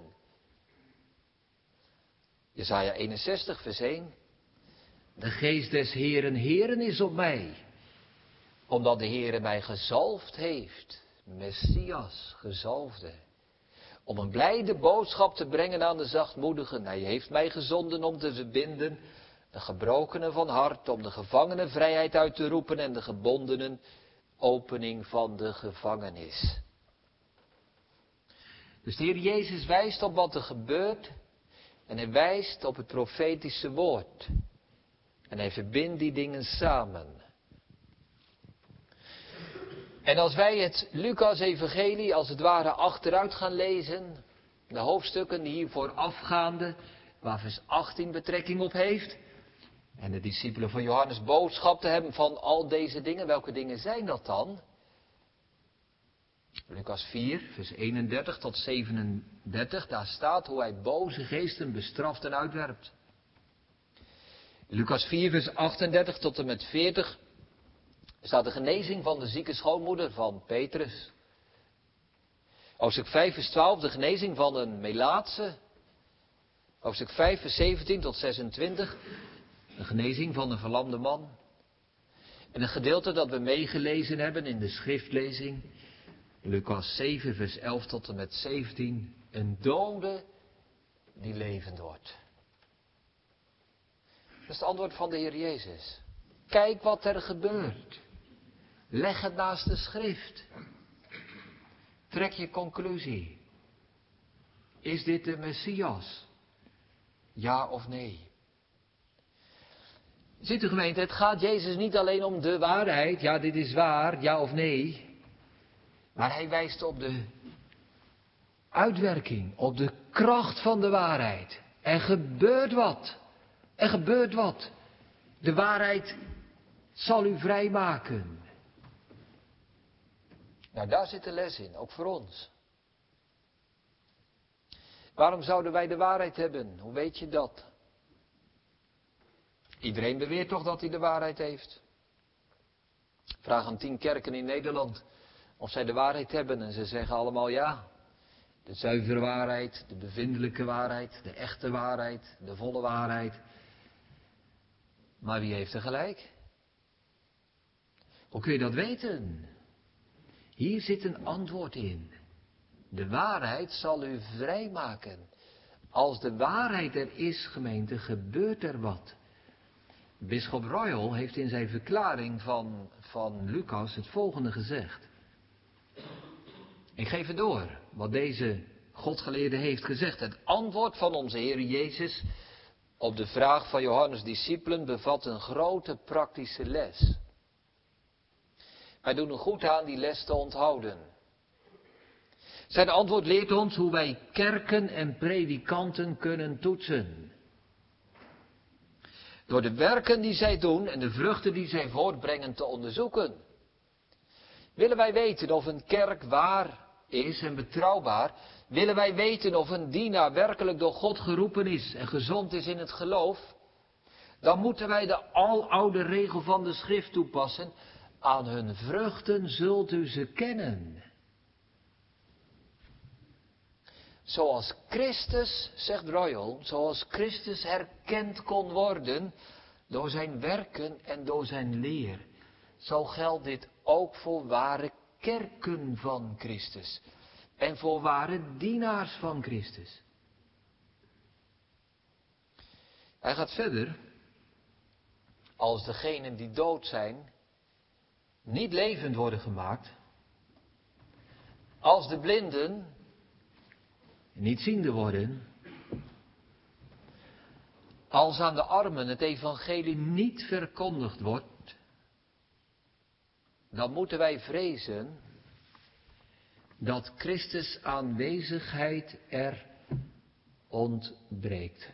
Jesaja eenenzestig, vers één. De geest des Heeren, Heeren is op mij, omdat de Heere mij gezalfd heeft, Messias, gezalfde, om een blijde boodschap te brengen aan de zachtmoedigen. Hij heeft mij gezonden om te verbinden de gebrokenen van hart, om de gevangenen vrijheid uit te roepen en de gebondenen opening van de gevangenis. Dus de Heer Jezus wijst op wat er gebeurt en hij wijst op het profetische woord. En hij verbindt die dingen samen. En als wij het Lucas-evangelie als het ware achteruit gaan lezen, de hoofdstukken die hier voorafgaande, waar vers achttien betrekking op heeft, en de discipelen van Johannes boodschap te hebben van al deze dingen, welke dingen zijn dat dan? Lucas vier, vers eenendertig tot zevenendertig, daar staat hoe hij boze geesten bestraft en uitwerpt. Lucas vier, vers achtendertig tot en met veertig staat de genezing van de zieke schoonmoeder van Petrus. Hoofdstuk vijf, vers twaalf, de genezing van een Melaatse. Hoofdstuk vijf, vers zeventien tot zesentwintig, de genezing van een verlamde man. En een gedeelte dat we meegelezen hebben in de schriftlezing, Lucas zeven, vers elf tot en met zeventien, een dode die levend wordt. Dat is het antwoord van de Heer Jezus. Kijk wat er gebeurt. Leg het naast de schrift. Trek je conclusie. Is dit de Messias? Ja of nee? Ziet u gemeente, het gaat Jezus niet alleen om de waarheid. Ja, dit is waar, ja of nee. Maar hij wijst op de uitwerking, op de kracht van de waarheid. Er gebeurt wat. Er gebeurt wat. De waarheid zal u vrijmaken. Nou, daar zit de les in, ook voor ons. Waarom zouden wij de waarheid hebben? Hoe weet je dat? Iedereen beweert toch dat hij de waarheid heeft. Vraag aan tien kerken in Nederland of zij de waarheid hebben en ze zeggen allemaal ja. De zuivere waarheid, de bevindelijke waarheid, de echte waarheid, de volle waarheid. Maar wie heeft er gelijk? Hoe kun je dat weten? Hier zit een antwoord in. De waarheid zal u vrijmaken. Als de waarheid er is, gemeente, gebeurt er wat. Bisschop Royal heeft in zijn verklaring van, van Lucas het volgende gezegd. Ik geef het door, wat deze godgeleerde heeft gezegd. Het antwoord van onze Heer Jezus op de vraag van Johannes' discipelen bevat een grote praktische les. Wij doen er goed aan die les te onthouden. Zijn antwoord leert ons hoe wij kerken en predikanten kunnen toetsen. Door de werken die zij doen en de vruchten die zij voortbrengen te onderzoeken. Willen wij weten of een kerk waar is en betrouwbaar? Willen wij weten of een dienaar werkelijk door God geroepen is en gezond is in het geloof? Dan moeten wij de aloude regel van de schrift toepassen. Aan hun vruchten zult u ze kennen. Zoals Christus, zegt Royal, zoals Christus herkend kon worden door zijn werken en door zijn leer, zo geldt dit ook voor ware kerken van Christus en voor ware dienaars van Christus. Hij gaat verder. Als degenen die dood zijn niet levend worden gemaakt, als de blinden niet ziende worden, als aan de armen het evangelie niet verkondigd wordt, dan moeten wij vrezen dat Christus aanwezigheid er ontbreekt.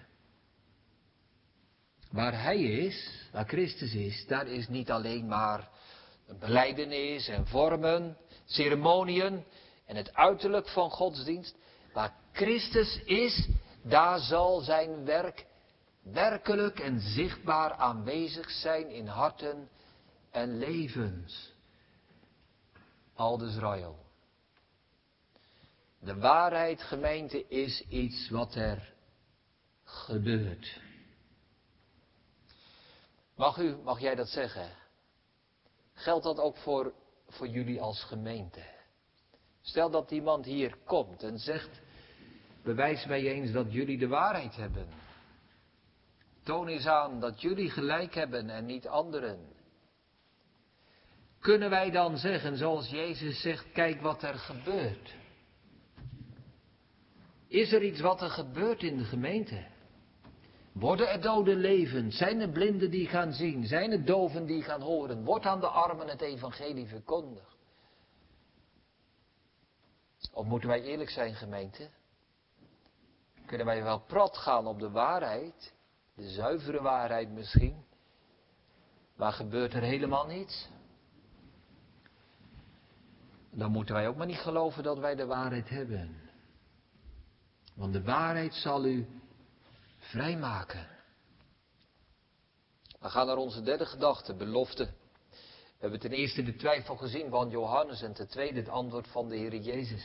Waar hij is, waar Christus is, daar is niet alleen maar een belijdenis en vormen, ceremoniën en het uiterlijk van godsdienst. Waar Christus is, daar zal zijn werk werkelijk en zichtbaar aanwezig zijn in harten en levens. Aldus Royal. De waarheid, gemeente, is iets wat er gebeurt. Mag u, mag jij dat zeggen? Geldt dat ook voor, voor jullie als gemeente? Stel dat iemand hier komt en zegt, bewijs mij eens dat jullie de waarheid hebben. Toon eens aan dat jullie gelijk hebben en niet anderen. Kunnen wij dan zeggen, zoals Jezus zegt, kijk wat er gebeurt? Is er iets wat er gebeurt in de gemeente? Worden er doden levend? Zijn er blinden die gaan zien? Zijn er doven die gaan horen? Wordt aan de armen het evangelie verkondigd? Of moeten wij eerlijk zijn, gemeente? Kunnen wij wel prat gaan op de waarheid, de zuivere waarheid misschien, maar gebeurt er helemaal niets? Dan moeten wij ook maar niet geloven dat wij de waarheid hebben. Want de waarheid zal u vrijmaken. We gaan naar onze derde gedachte, belofte. We hebben ten eerste de twijfel gezien van Johannes en ten tweede het antwoord van de Heer Jezus.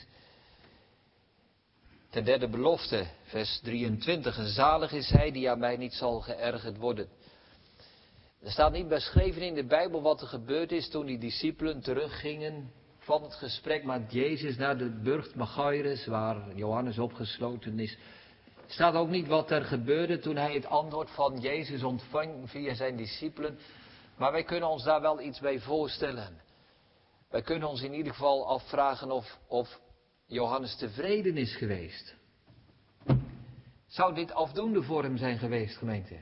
Ten derde belofte, vers drieëntwintig. En zalig is hij die aan mij niet zal geërgerd worden. Er staat niet beschreven in de Bijbel wat er gebeurd is toen die discipelen teruggingen van het gesprek met Jezus naar de burcht Machaerus, waar Johannes opgesloten is. Er staat ook niet wat er gebeurde toen hij het antwoord van Jezus ontving via zijn discipelen. Maar wij kunnen ons daar wel iets bij voorstellen. Wij kunnen ons in ieder geval afvragen of, of Johannes tevreden is geweest. Zou dit afdoende voor hem zijn geweest, gemeente?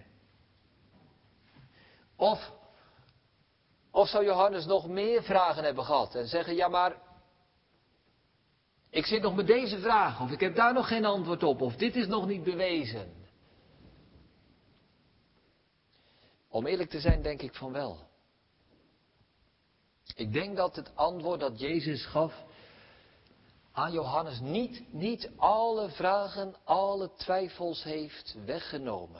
Of, of zou Johannes nog meer vragen hebben gehad en zeggen, ja maar, ik zit nog met deze vraag, of ik heb daar nog geen antwoord op, of dit is nog niet bewezen. Om eerlijk te zijn, denk ik van wel. Ik denk dat het antwoord dat Jezus gaf aan Johannes niet, niet alle vragen, alle twijfels heeft weggenomen.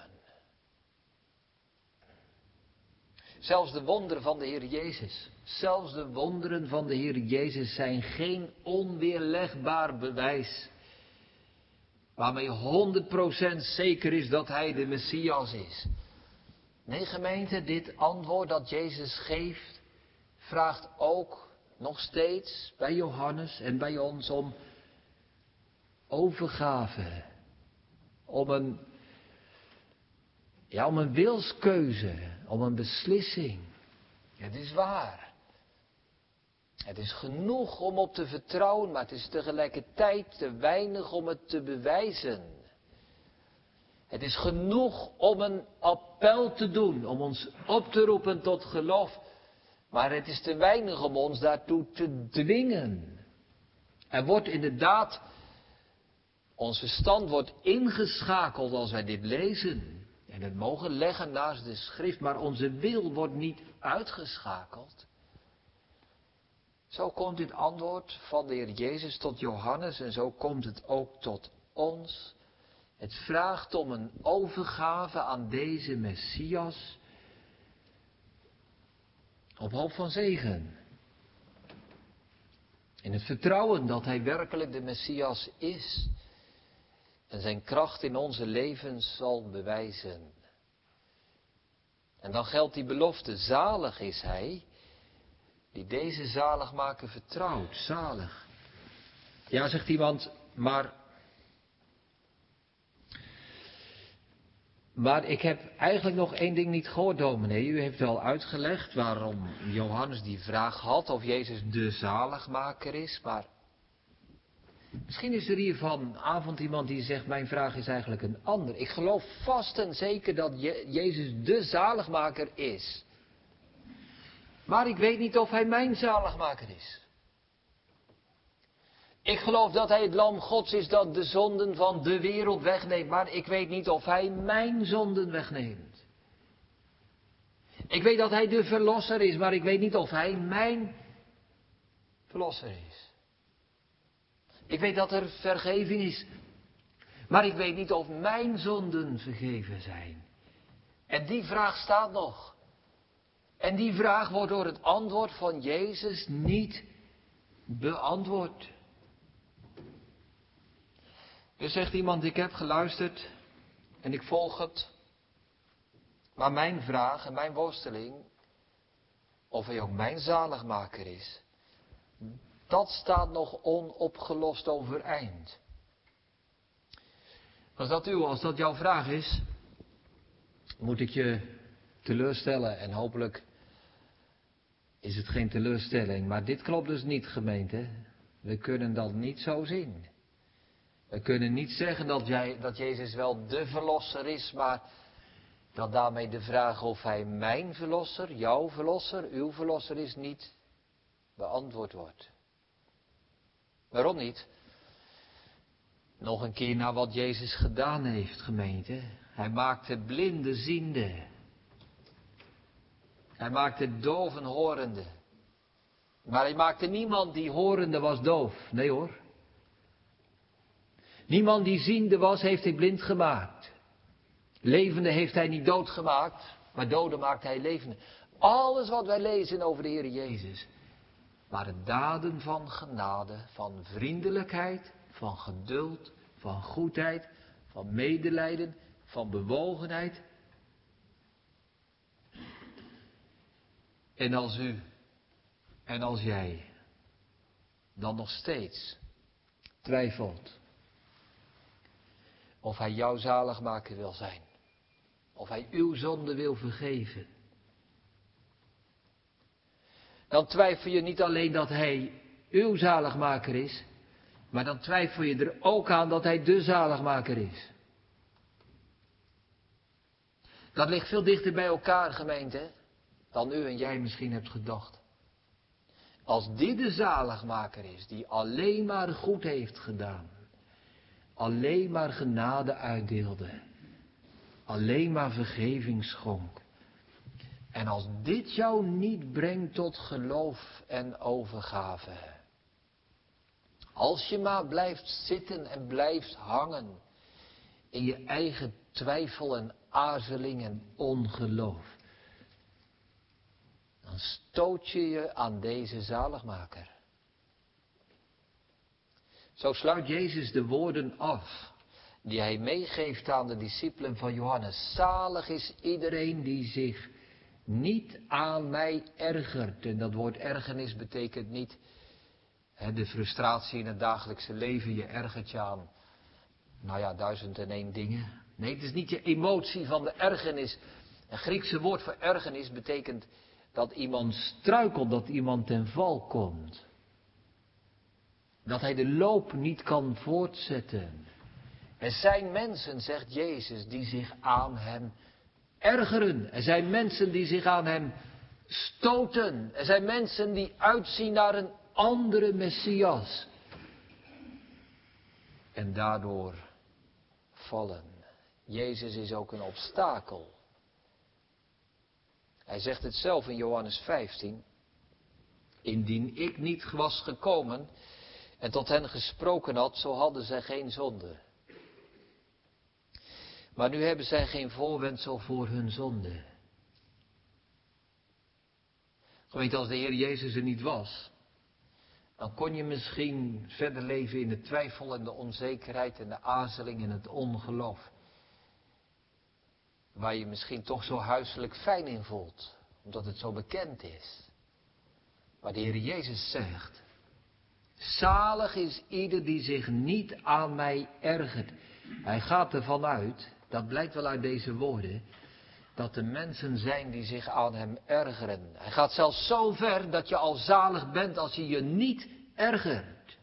Zelfs de wonderen van de Heer Jezus, zelfs de wonderen van de Heer Jezus zijn geen onweerlegbaar bewijs waarmee honderd procent zeker is dat hij de Messias is. Nee, gemeente, dit antwoord dat Jezus geeft, vraagt ook nog steeds bij Johannes en bij ons om overgave, om een, ja, om een wilskeuze, om een beslissing. Het is waar. Het is genoeg om op te vertrouwen, maar het is tegelijkertijd te weinig om het te bewijzen. Het is genoeg om een appel te doen, om ons op te roepen tot geloof. Maar het is te weinig om ons daartoe te dwingen. Er wordt inderdaad, ons verstand wordt ingeschakeld als wij dit lezen. En het mogen leggen naast de schrift, maar onze wil wordt niet uitgeschakeld. Zo komt dit antwoord van de Heer Jezus tot Johannes en zo komt het ook tot ons Het vraagt om een overgave aan deze Messias op hoop van zegen. In het vertrouwen dat hij werkelijk de Messias is en zijn kracht in onze levens zal bewijzen. En dan geldt die belofte, zalig is hij die deze zaligmaker vertrouwt, zalig. Ja, zegt iemand, maar, maar ik heb eigenlijk nog één ding niet gehoord, dominee. U heeft wel uitgelegd waarom Johannes die vraag had of Jezus de zaligmaker is, maar misschien is er hier vanavond iemand die zegt, mijn vraag is eigenlijk een ander. Ik geloof vast en zeker dat Je- Jezus de zaligmaker is. Maar ik weet niet of hij mijn zaligmaker is. Ik geloof dat hij het lam Gods is dat de zonden van de wereld wegneemt. Maar ik weet niet of hij mijn zonden wegneemt. Ik weet dat hij de verlosser is, maar ik weet niet of hij mijn verlosser is. Ik weet dat er vergeving is, maar ik weet niet of mijn zonden vergeven zijn. En die vraag staat nog. En die vraag wordt door het antwoord van Jezus niet beantwoord. Er zegt iemand, ik heb geluisterd en ik volg het. Maar mijn vraag en mijn worsteling, of hij ook mijn zaligmaker is, dat staat nog onopgelost overeind. Als dat uw, als dat jouw vraag is, moet ik je teleurstellen en hopelijk is het geen teleurstelling. Maar dit klopt dus niet, gemeente. We kunnen dat niet zo zien. We kunnen niet zeggen dat, jij, dat Jezus wel de verlosser is, maar dat daarmee de vraag of hij mijn verlosser, jouw verlosser, uw verlosser is, niet beantwoord wordt. Waarom niet? Nog een keer naar wat Jezus gedaan heeft, gemeente. Hij maakte blinden ziende. Hij maakte doven horende. Maar hij maakte niemand die horende was doof. Nee hoor. Niemand die ziende was, heeft hij blind gemaakt. Levende heeft hij niet dood gemaakt, maar doden maakt hij levende. Alles wat wij lezen over de Heer Jezus waren daden van genade, van vriendelijkheid, van geduld, van goedheid, van medelijden, van bewogenheid. En als u en als jij dan nog steeds twijfelt of hij jouw zaligmaker wil zijn, of hij uw zonde wil vergeven, dan twijfel je niet alleen dat hij uw zaligmaker is, maar dan twijfel je er ook aan dat hij de zaligmaker is. Dat ligt veel dichter bij elkaar, gemeente, dan u en jij misschien hebt gedacht. Als dit de zaligmaker is, die alleen maar goed heeft gedaan, alleen maar genade uitdeelde, alleen maar vergeving schonk, en als dit jou niet brengt tot geloof en overgave, als je maar blijft zitten en blijft hangen in je eigen twijfel en aarzeling en ongeloof, dan stoot je je aan deze zaligmaker. Zo sluit Jezus de woorden af die hij meegeeft aan de discipelen van Johannes. Zalig is iedereen die zich niet aan mij ergert. En dat woord ergernis betekent niet hè, de frustratie in het dagelijkse leven. Je ergert je aan, nou ja, duizend en één dingen. Nee, het is niet je emotie van de ergernis. Een Griekse woord voor ergernis betekent dat iemand struikelt, dat iemand ten val komt. Dat hij de loop niet kan voortzetten. Er zijn mensen, zegt Jezus, die zich aan hem ergeren. Er zijn mensen die zich aan hem stoten. Er zijn mensen die uitzien naar een andere Messias. En daardoor vallen. Jezus is ook een obstakel. Hij zegt het zelf in Johannes vijftien. Indien ik niet was gekomen en tot hen gesproken had, zo hadden zij geen zonde. Maar nu hebben zij geen voorwendsel voor hun zonde. Gemeente, als de Heer Jezus er niet was, dan kon je misschien verder leven in de twijfel en de onzekerheid en de aarzeling en het ongeloof. Waar je misschien toch zo huiselijk fijn in voelt, omdat het zo bekend is. Maar de Heer Jezus zegt, zalig is ieder die zich niet aan mij ergert. Hij gaat ervan uit, dat blijkt wel uit deze woorden, dat er mensen zijn die zich aan hem ergeren. Hij gaat zelfs zo ver dat je al zalig bent als je je niet ergert.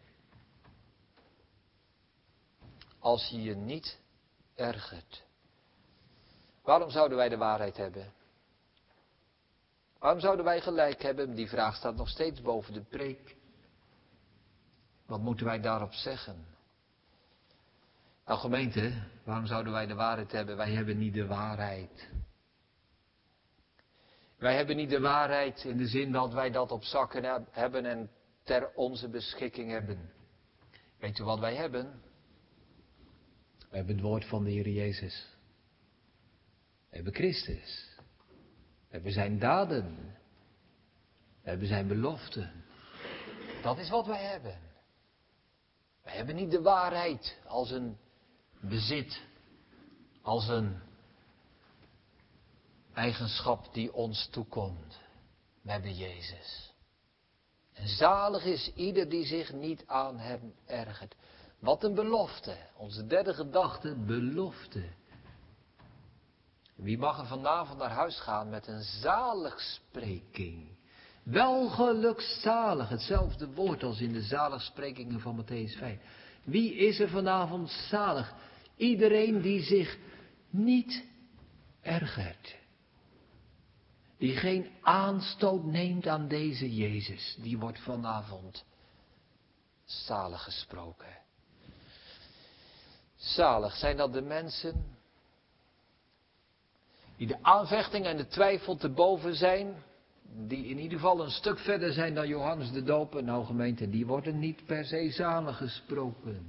Als je je niet ergert. Waarom zouden wij de waarheid hebben? Waarom zouden wij gelijk hebben? Die vraag staat nog steeds boven de preek. Wat moeten wij daarop zeggen? Nou gemeente, waarom zouden wij de waarheid hebben? Wij hebben niet de waarheid. Wij hebben niet de waarheid in de zin dat wij dat op zakken hebben en ter onze beschikking hebben. Weet u wat wij hebben? We hebben het woord van de Heer Jezus. We hebben Christus. We hebben zijn daden. We hebben zijn beloften. Dat is wat wij hebben. Wij hebben niet de waarheid als een bezit, als een eigenschap die ons toekomt. We hebben Jezus. En zalig is ieder die zich niet aan hem ergert. Wat een belofte. Onze derde gedachte, belofte. Wie mag er vanavond naar huis gaan met een zaligspreking? Welgelukzalig, hetzelfde woord als in de zaligsprekingen van Matthäus vijf. Wie is er vanavond zalig? Iedereen die zich niet ergert. Die geen aanstoot neemt aan deze Jezus. Die wordt vanavond zalig gesproken. Zalig, zijn dat de mensen die de aanvechting en de twijfel te boven zijn, die in ieder geval een stuk verder zijn dan Johannes de Doper. Nou gemeente, die worden niet per se zalig gesproken.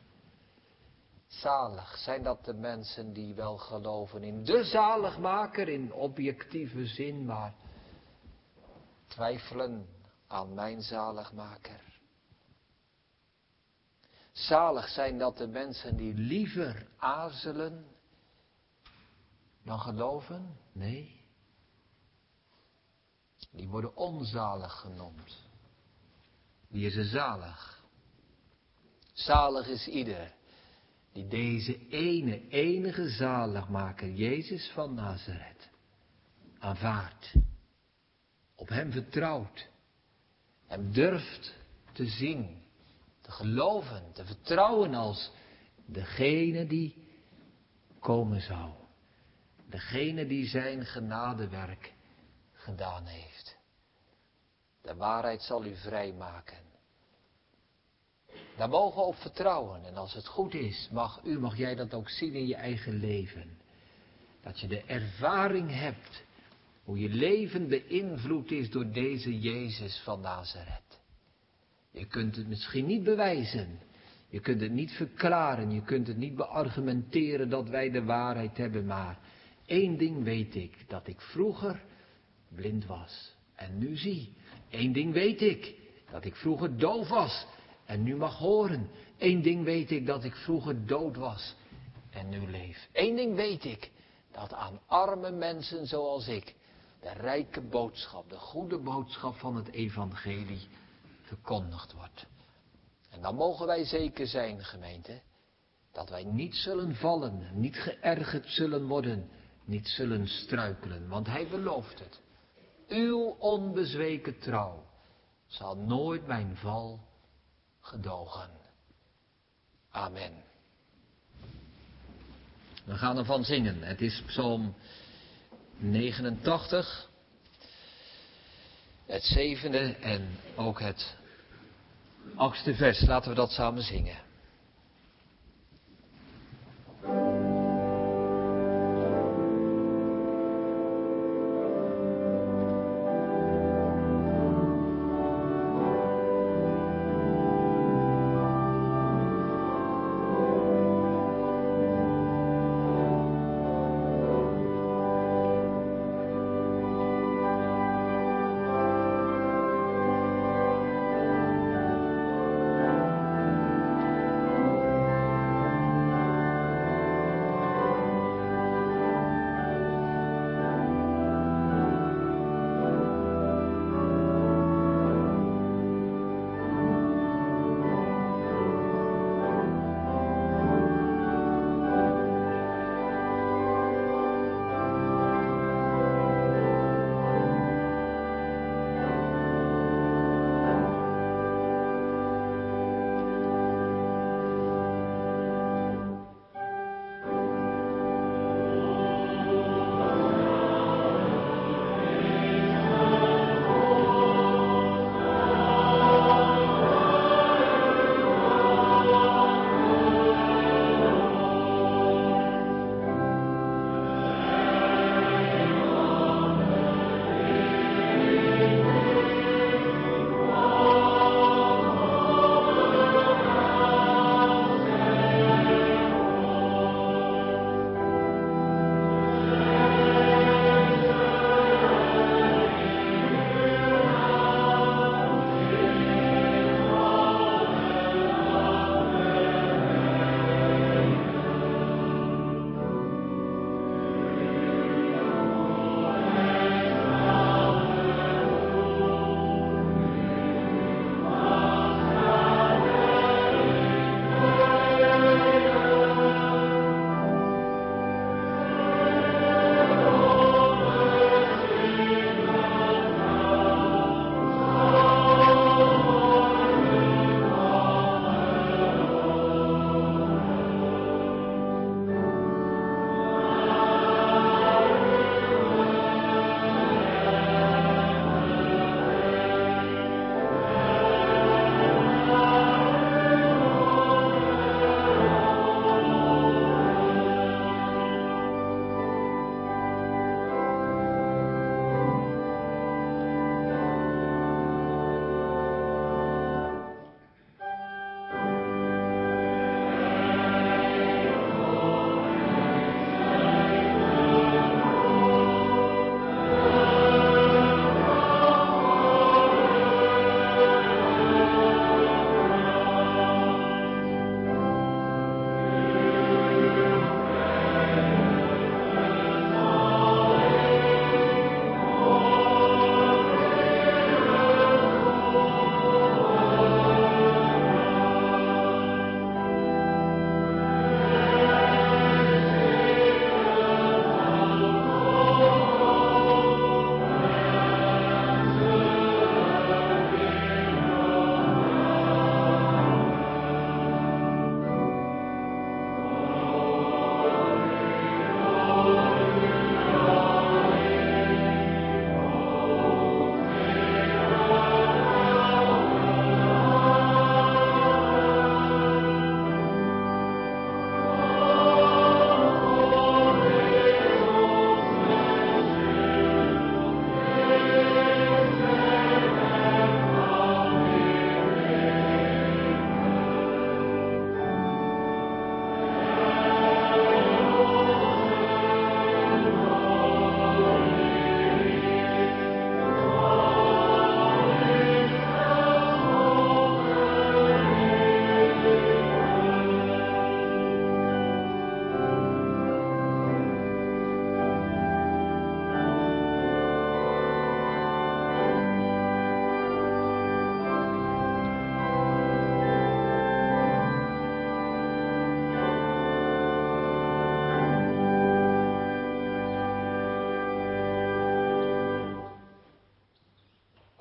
Zalig, zijn dat de mensen die wel geloven in de zaligmaker in objectieve zin, maar twijfelen aan mijn zaligmaker. Zalig zijn dat de mensen die liever aarzelen dan geloven? Nee. Die worden onzalig genoemd. Wie is er zalig? Zalig is ieder die deze ene, enige zaligmaker, Jezus van Nazareth, aanvaardt. Op hem vertrouwt. Hem durft te zien, te geloven, te vertrouwen als degene die komen zou. Degene die zijn genadewerk gedaan heeft. De waarheid zal u vrijmaken. Daar mogen we op vertrouwen. En als het goed is, mag u, mag jij dat ook zien in je eigen leven. Dat je de ervaring hebt hoe je leven beïnvloed is door deze Jezus van Nazareth. Je kunt het misschien niet bewijzen. Je kunt het niet verklaren. Je kunt het niet beargumenteren dat wij de waarheid hebben. Maar één ding weet ik. Dat ik vroeger blind was. En nu zie. Eén ding weet ik. Dat ik vroeger doof was. En nu mag horen. Eén ding weet ik. Dat ik vroeger dood was. En nu leef. Eén ding weet ik. Dat aan arme mensen zoals ik de rijke boodschap, de goede boodschap van het evangelie verkondigd wordt. En dan mogen wij zeker zijn, gemeente, dat wij niet zullen vallen, niet geërgerd zullen worden, niet zullen struikelen. Want hij belooft het. Uw onbezweken trouw zal nooit mijn val gedogen. Amen. We gaan ervan zingen. Het is Psalm negenentachtig. Het zevende en ook het achtste vers. Laten we dat samen zingen.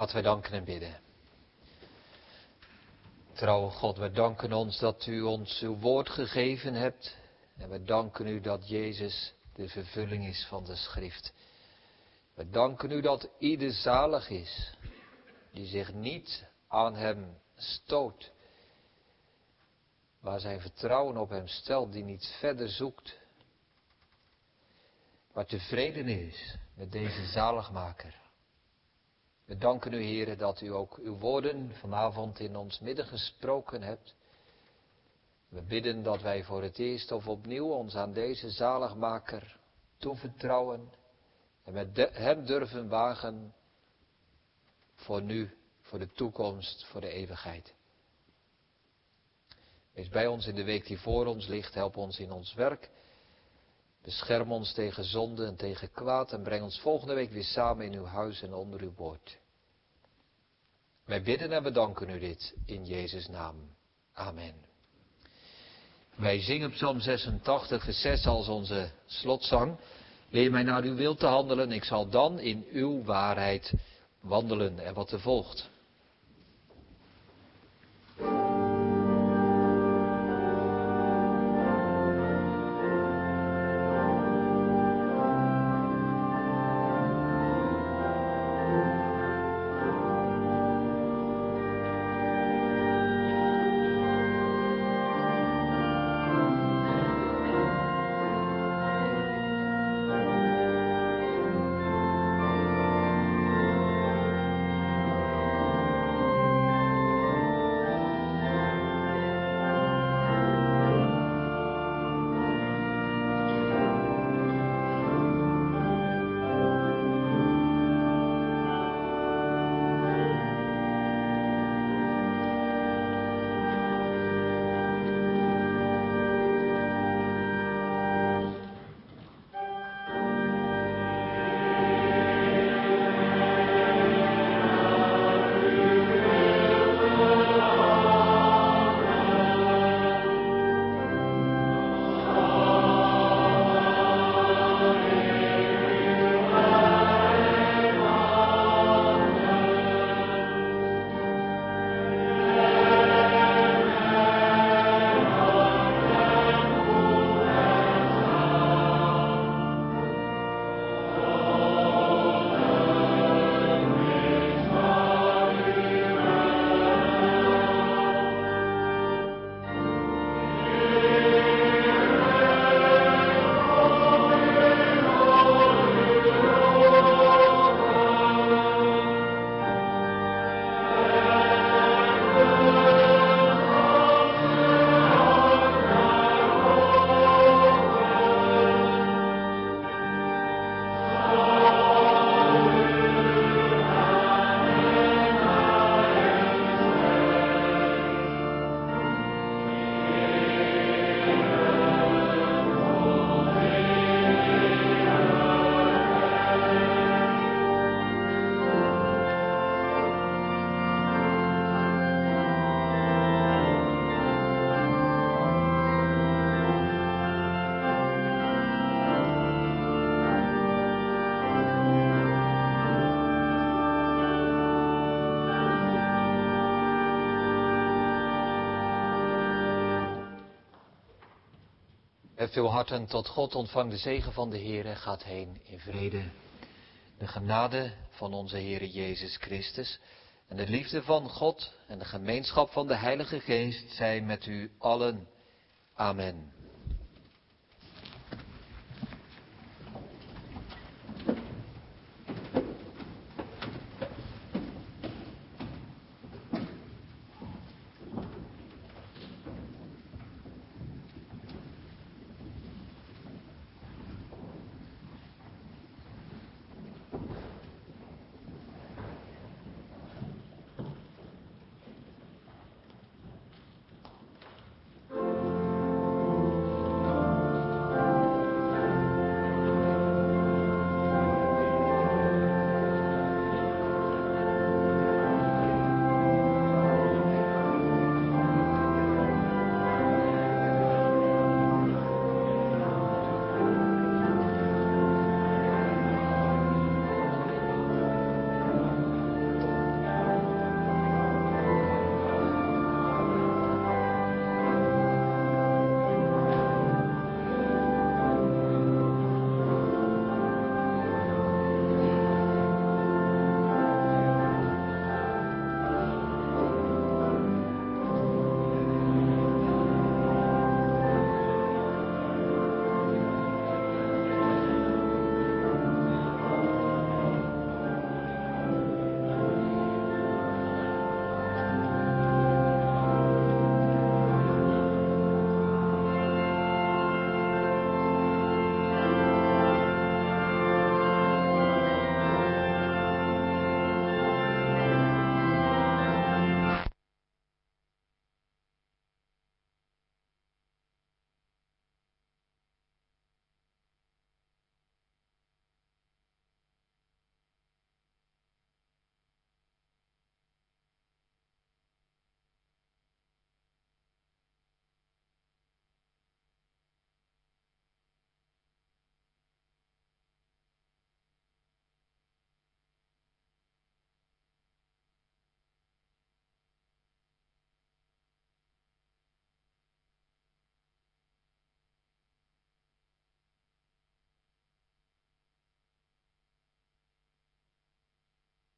Laten wij danken en bidden. Trouwe God, wij danken ons dat u ons uw woord gegeven hebt. En we danken u dat Jezus de vervulling is van de schrift. We danken u dat ieder zalig is, die zich niet aan hem stoot. Waar zijn vertrouwen op hem stelt, die niet verder zoekt. Maar tevreden is met deze zaligmaker. We danken u, Heere, dat u ook uw woorden vanavond in ons midden gesproken hebt. We bidden dat wij voor het eerst of opnieuw ons aan deze zaligmaker toevertrouwen. En met de, hem durven wagen voor nu, voor de toekomst, voor de eeuwigheid. Wees bij ons in de week die voor ons ligt. Help ons in ons werk. Bescherm ons tegen zonde en tegen kwaad. En breng ons volgende week weer samen in uw huis en onder uw woord. Wij bidden en bedanken u dit in Jezus' naam. Amen. Wij zingen Psalm zesentachtig, vers zes als onze slotzang. Leer mij naar uw wil te handelen. Ik zal dan in uw waarheid wandelen. En wat er volgt. En veel harten tot God, ontvang de zegen van de Heer en gaat heen in vrede. De genade van onze Heer Jezus Christus en de liefde van God en de gemeenschap van de Heilige Geest zijn met u allen. Amen.